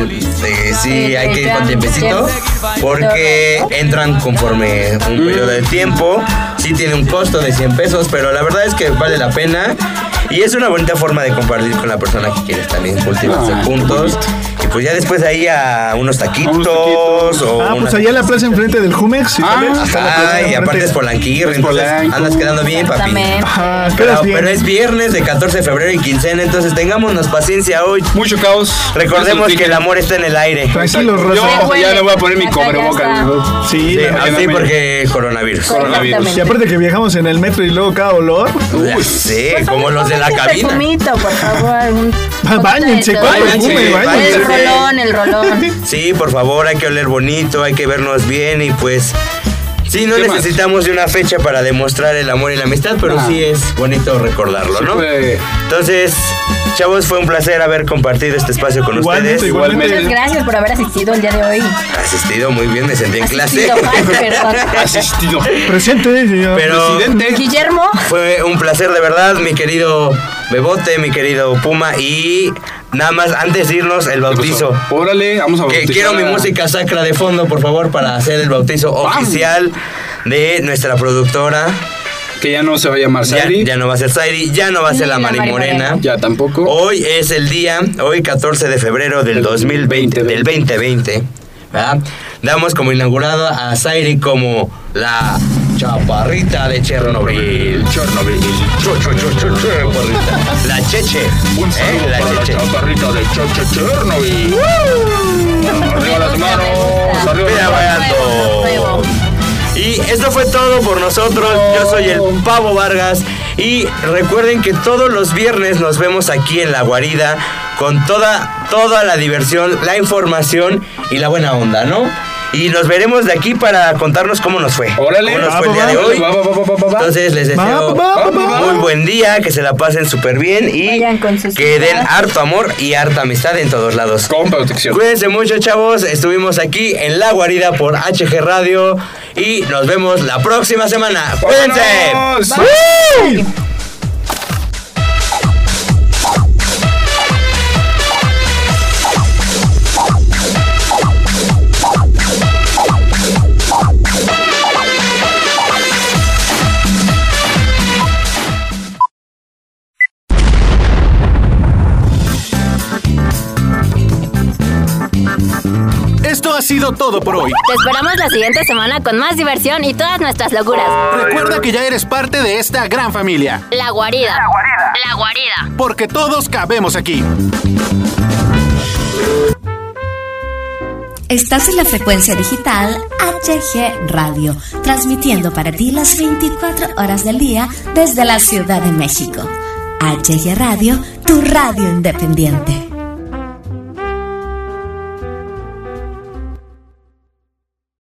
sí hay que ir con tiempecito porque entran conforme un periodo de tiempo, sí tiene un costo de 100 pesos, pero la verdad es que vale la pena y es una bonita forma de compartir con la persona que quieres también cultivarse Ah, juntos y pues ya después ahí a unos taquitos. Pues allá en la plaza enfrente del Jumex. ¿Sí? Y aparte es Polanquirri, entonces andas quedando bien, papi. Pero es viernes de 14 de febrero y quincena, entonces tengámonos paciencia hoy. Mucho caos. Recordemos que el amor está en el aire. Tranquilos, Yo ya no voy a poner mi cubrebocas. Sí, porque coronavirus. Y aparte que viajamos en el metro y luego cada olor. Sí, como los de la cabina. Perfumito, por favor. Báñense, el rolón. Sí, por favor, hay que oler bonito, hay que vernos bien y pues... Sí, no necesitamos de una fecha para demostrar el amor y la amistad, pero sí es bonito recordarlo, ¿no? Entonces, chavos, fue un placer haber compartido este espacio con ustedes. Igualmente. Muchas gracias por haber asistido el día de hoy. Asistido, muy bien, me sentí en clase. Asistido. Presente, señor presidente. Guillermo. Fue un placer de verdad, mi querido Bebote, mi querido Puma, y nada más antes de irnos el bautizo. Órale, vamos a bautizar. Quiero mi música sacra de fondo, por favor, para hacer el bautizo oficial de nuestra productora. Que ya no se va a llamar Sairi. Ya no va a ser Sairi, ya no va a ser la Mari Morena. Ya tampoco. Hoy es el día, hoy 14 de febrero del 2020, del 2020. ¿verdad? Damos como inaugurada a Sairi como la chaparrita de Chernobyl. La Cheche. Un saludo para la chaparrita de Chernobyl. Arriba las manos. Y esto fue todo por nosotros. Yo soy el Pavo Vargas. Y recuerden que todos los viernes nos vemos aquí en La Guarida con toda la diversión, la información y la buena onda, ¿no? Y nos veremos de aquí para contarnos cómo nos fue. Órale. Cómo nos fue el día de hoy. Entonces les deseo muy buen día, que se la pasen súper bien y que den harto amor y harta amistad en todos lados. Con protección. Cuídense mucho, chavos. Estuvimos aquí en La Guarida por HG Radio y nos vemos la próxima semana. ¡Cuídense! Bye. Esto ha sido todo por hoy. Te esperamos la siguiente semana con más diversión y todas nuestras locuras. Recuerda que ya eres parte de esta gran familia. La Guarida. La Guarida. Porque todos cabemos aquí. Estás en la frecuencia digital HG Radio, transmitiendo para ti las 24 horas del día desde la Ciudad de México. HG Radio, tu radio independiente.